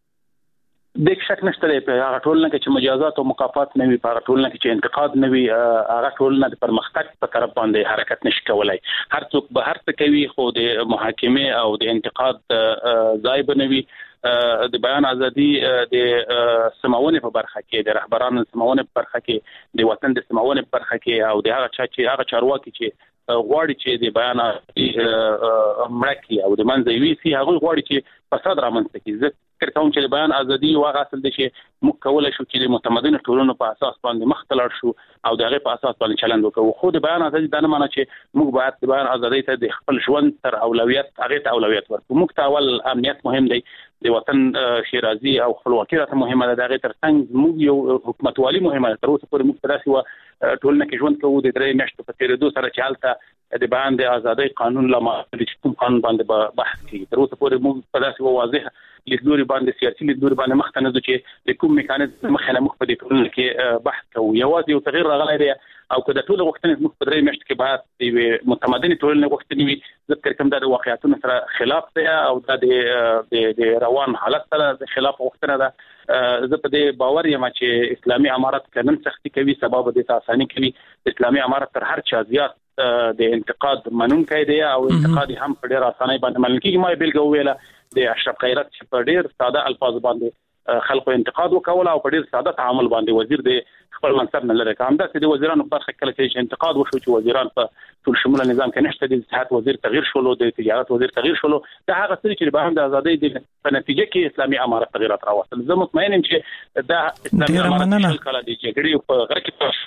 د شک نشته دی په هغه ټولنه کې چې مجازات او مکافات نه وي، په هغه ټولنه کې چې انتقاد نه وي، هغه ټولنه د پرمختګ په طرف باندې حرکت نشي کولای. هر څوک به هر څه کوي خو د محاکمه او د انتقاد ځای بنوي. د بیان ازادي د سماونه په برخه کې، د رهبرانو سماونه په برخه کې، د وطن د سماونه په برخه کې، او د هغه چا چې هغه چارواکي چې غواړي چې د بیان ازادي مړکي او د منځوي سي، هغه غواړي چې فساد رامنځته کړي. زه فکر کوم چې د بیان ازادي واغ اصل دي چې موږ کولای شو چې د متمدن ټولنو په اساس باندې مخ ته لاړ شو او دغه په اساس باندې چلند وکړو. خو د بیان ازادي دا نه معنی چې موږ باید د بیان ازادي ته د خپل ژوند تر اولویت هغه ته اولویت ورکړو. موږ ته اول امنیت مهم دی، د وطن شیرازي او خپلواکي راته مهمه ده. دغه ترڅنګ موږ یو حکومتوالي مهمه ده. تر اوسه پورې موږ په داسې و ټولنه کې ژوند کوو د درې میاشتو په تیرېدو سره چې هلته د بیان د ازادۍ قانون لمه د کوم قانون باندې بحث کیږي. تر اوسه پورې موږ په داسې واضح لیدلوري باندې سیاسي لیدلوري باندې مخ ته نه ځو چې د کوم میکانیزم مخه نه مخ په دې ټولنه کې بحث کوو. یوازې یو تغیر راغلی دی او که د ټولو غوښتنې موږ په درې میاشتو کې باید د متمدنې ټولنې غوښتنې وي، زه فکر کوم دا د واقعیتونو سره خلاف دی او دا د د روان حالت سره د خلاف غوښتنه ده. زه په دې باور یم چې اسلامي امارت کنن سختي کوي، سبب د اساني کوي. اسلامي امارت تر هر چا زیات د انتقاد منونکی دی او انتقاد هم په ډېر اسانۍ باندې منل کېږي. ما بیلګه وویله د اشرف خیرت چې په ډېر ساده الفاظ باندې خلکو انتقاد وکول او په ډېر ساده تعامل باندې وزیر د خپل منصب نه لري. همداسې د وزیرانو په برخه کله چې انتقاد وشو چې وزیران په ټول شموله نظام کې نشته، د صحت وزیر تغییر شولو، د تجارت وزیر تغییر شولو، دا هغه څه چې به هم د ازادۍ د په نتیجه کې اسلامي امارت تغیرات راوستل. زه مطمئن یم چې دا اسلامي امارت کله د جګړې په غره کې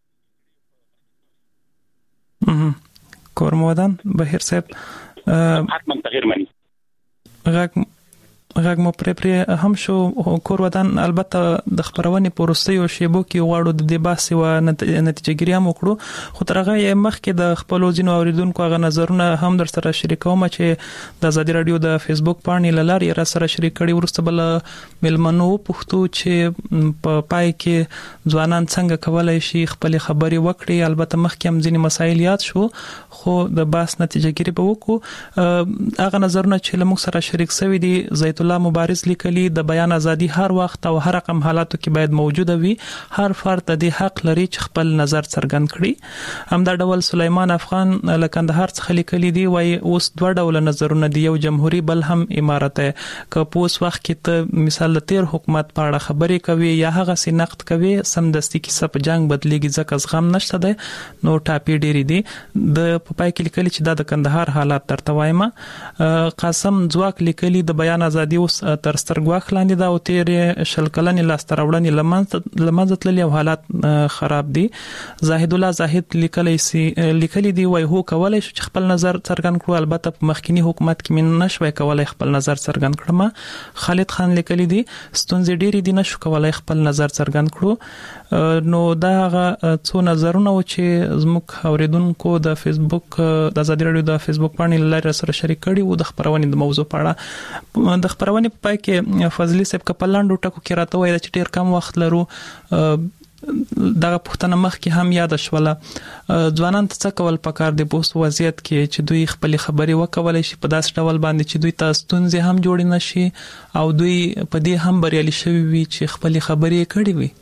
کورمودان بهیر صاحب حتما تغییر مني. غږ غږ مو پرې پرې هم شو. کورودان البته د خبرونې پروسې او شیبو کې غواړو د دې بحث او نتیجه ګیری هم وکړو، خو ترغه یې مخکې د خپل ځینو اوریدونکو غو نظرونه هم در سره شریکوم چې د آزادي رادیو د فیسبوک باندې لاره را سره شریک کړي. ورسته بل ملمنو پښتو چې په پای کې ځوانان څنګه کولای شي خپل خبري وکړي. البته مخکې هم ځینې مسایل یاد شو، خو د بحث نتیجه ګیری به وکړو. هغه نظرونه چې لمو سره شریک شوی دي، زیت الله مبارز لیکلي د بیان ازادي هر وخت او هر رقم حالاتو کې باید موجوده وي. هر فرد د دې حق لري چې خپل نظر څرګند کړي. همدا ډول سليمان افغان له کندهار څخه لیکلي دي، وای اوس دوه ډول نظرونه دي، یو جمهوریت بل هم امارت. که په اوس وخت کې ته مثال د تیر حکومت په اړه خبرې کوي یا هغه سي نقد کوي، سمدستي کې سپ جنگ بدلېږي ځکه زغم نشته ده، نو ټاپي ډېری دي. د پای کې لیکلي چې د کندهار حالات ترته وایم. قاسم ځواک لیکلي د بیان ازادي اوس تر سترګو خلاندې دا او تیر شل کلنې لاستر وړاندې لمنځ لمنځ تللی او حالات خراب دي. زاهد الله زاهد لیکلی سي لیکلي دی وای هو کولای شو چې خپل نظر څرګند کړو، البته په مخکینی حکومت کې من نشوي کولای خپل نظر څرګند کړم. خالد خان لیکلي دی ستونزې ډېری دي، نشو کولای خپل نظر څرګند کړو. نو دا هغه څو نظرونه و چې زموږ اوریدونکو د فیسبوک د آزادي رادیو د فیسبوک باندې لاره سره شریک کړي او د خبرونې د موضوع په اړه. د خبرونې په پای کې فضلی صاحب کپلاندو ټکو کې راته وایي چې ډیر کم وخت لرو. دغه پښتنه مخ کې هم یاد شوله، ځوانان څه کول پکار دی په وضعیت کې چې دوی خپل خبري وکولای شي په داس ډول باندې چې دوی تاسو ستونزې هم جوړ نه شي او دوی په دې هم بریالي شوي وي چې خپل خبري کړي وي.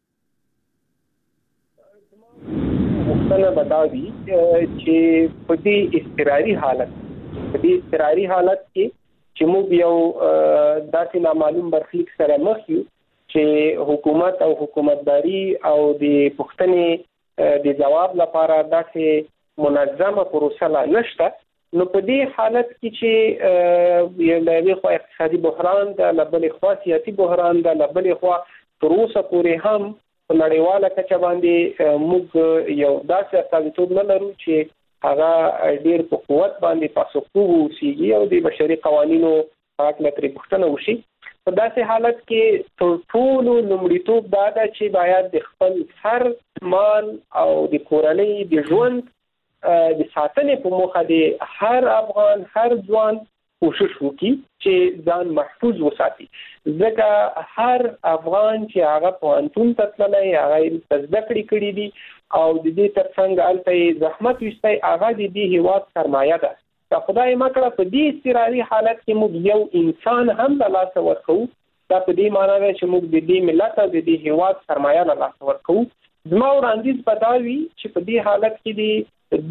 مختلف بداوی چې په دې استقراري حالت په دې استقراري حالت کې چې موږ یو داسې نامعلوم برخلیک سره مخ یو چې حکومت او حکومتداري او د پښتنې د جواب لپاره داسې منظمه پروسه لا نشته. نو په دې حالت کې چې یو لوی خو اقتصادي بحران ده، لبلې خو سیاسي بحران ده، لبلې خو تر اوسه پورې هم په نړیواله کچه باندې موږ یو داسې استازیتوب نه لرو چې هغه ډیر په قوت باندې پاسخ ووسیږي او د بشري قوانینو په اړه ترې پوښتنه وشي. په داسې حالت کې تر ټولو لومړیتوب دا ده چې باید د خپل سر مال او د کورنۍ د ژوند د ساتنې په موخه د هر افغان هر ځوان کوشش وکړي چې ځان محفوظ وساتي. ځکه هر افغان چې هغه پوهنتون ته تللی، هغه زده کړې کړې دي او د دې ترڅنګ هلته زحمت ویستی، هغه د دې هیواد سرمایه ده. که خدای مکړه په دې اضطراري حالت کې موږ یو انسان هم له لاسه ورکوو، دا په دې معنی ده چې موږ د دې ملت او د دې هیواد سرمایه له لاسه ورکوو. زما وړاندیز به دا وي چې په دې حالت کې د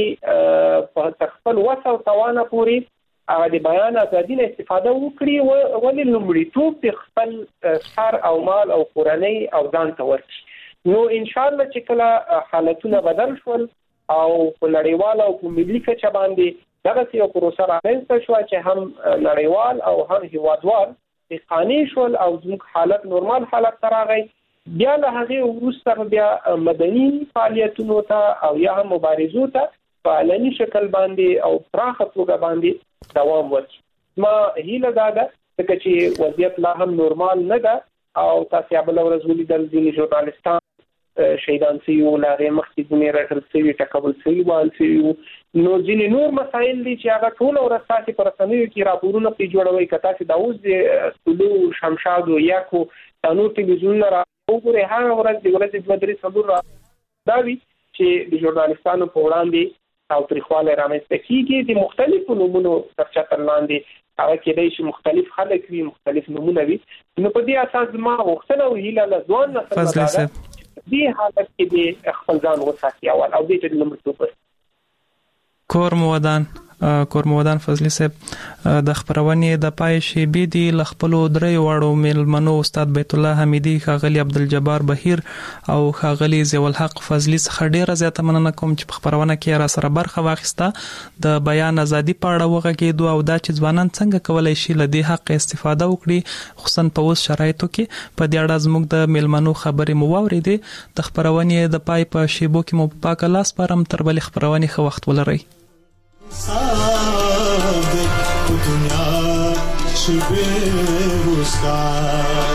دوی په خپل وس او توانه پورې هغه د بیان ازادي نه استفاده وکړي، ولې لومړیتوب د خپل سر او مال او کورنۍ او ځان ته ورکړي. نو ان شاء الله چې کله حالتونه بدل شول او په نړیوال او په ملي کچه باندې دغه یو پروسه رامنځته شوه چې هم نړیوال او هم هیوادوال قانع شول او زموږ حالت نورمال حالت ته راغی، بیا له هغې وروسته بیا مدني فعالیتونو ته او یا هم مبارزو ته په علني شکل باندې او پراخه توګه باندې دوام ورکړي. ما هیله دا ده ځکه چې وضعیت لا هم نورمال نه ده او تاسې بله ورځ ولیدل ځینې ژورنالستان شهیدان شوي وو، له هغې مخکې ځینې رټل شوي، ټکول شوي، وهل شوي وو. نو ځینې نور مسایل دي چې هغه ټوله ورځ تاسې په رسنیو کې راپورونه پرې جوړوئ. که تاسې دا اوس د طلوع شمشاد و یکو دا نور تلویزیونونه را وګورئ، هغه ورځ د ورځې دوه درې څلور را دا وي چې د ژورنالستانو په وړاندې تاوتریخوالی رامنځته کېږي د مختلفو نومونو تر چتر لاندې. هغه کېدای شي مختلف خلک وي، مختلف نومونه وي. نو په دې اساس زما غوښتنه او هیله له ځوان نسل نه ده دې حالت کې د خپل ځان وساتي اول او دې ته د لومړیتوب ورکړي. کور مودان کور مودان فضلي صاحب د خبرونې د پای شیبې دی ل خپل درې واړو ملمنو استاد بیت الله حمیدی، ښاغلی عبدالجبار بهیر او ښاغلی ضیاء الحق فضلي څخه ډیره زیاته مننه کوم چې په خبرونه کې را سره برخه واخیسته، د بیان ازادي په اړه وغږېدو او دا چې ځوانان څنګه کولای شي له دې حق استفاده وکړي، خصوصا په اوس شرایطو کې. په دې اړه زموږ د ملمنو خبرې مو واورېدې. د خبرونې د پای په شیبو کې مو په پاکه لاس پرم تر بلې خبرونې ښه وخت ولرئ. صادق دنیا شبه روزگار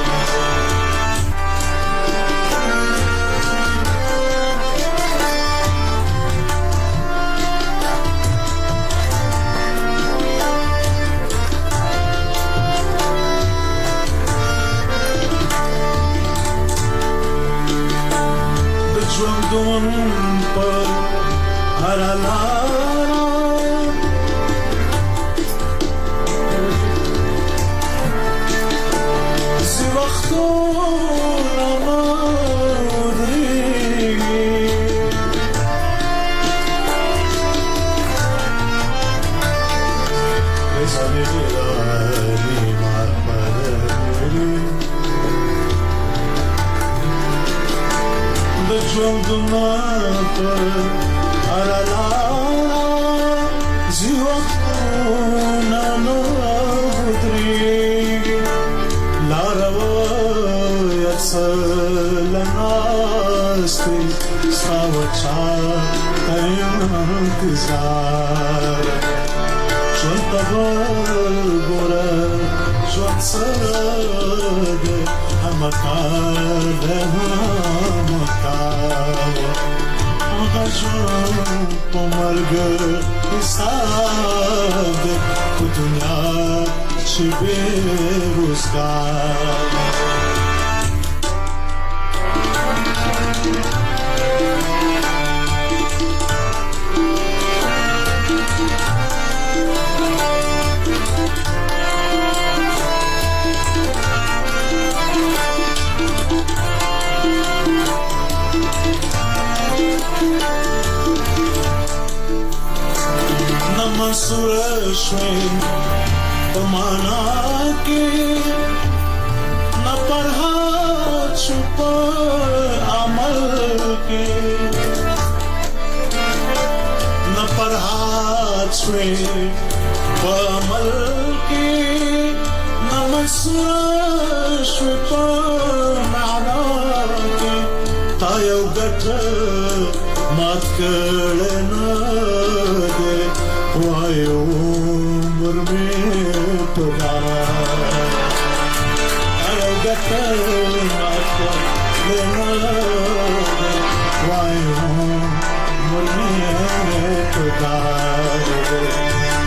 بجوندون پر هرالا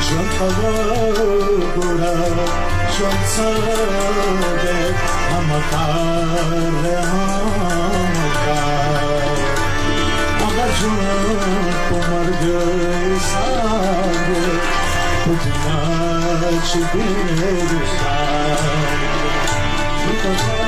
Shon pagora, shon sade, hamakar hamakar. Agar shon ko mar gaye saage, दुनिया छिपे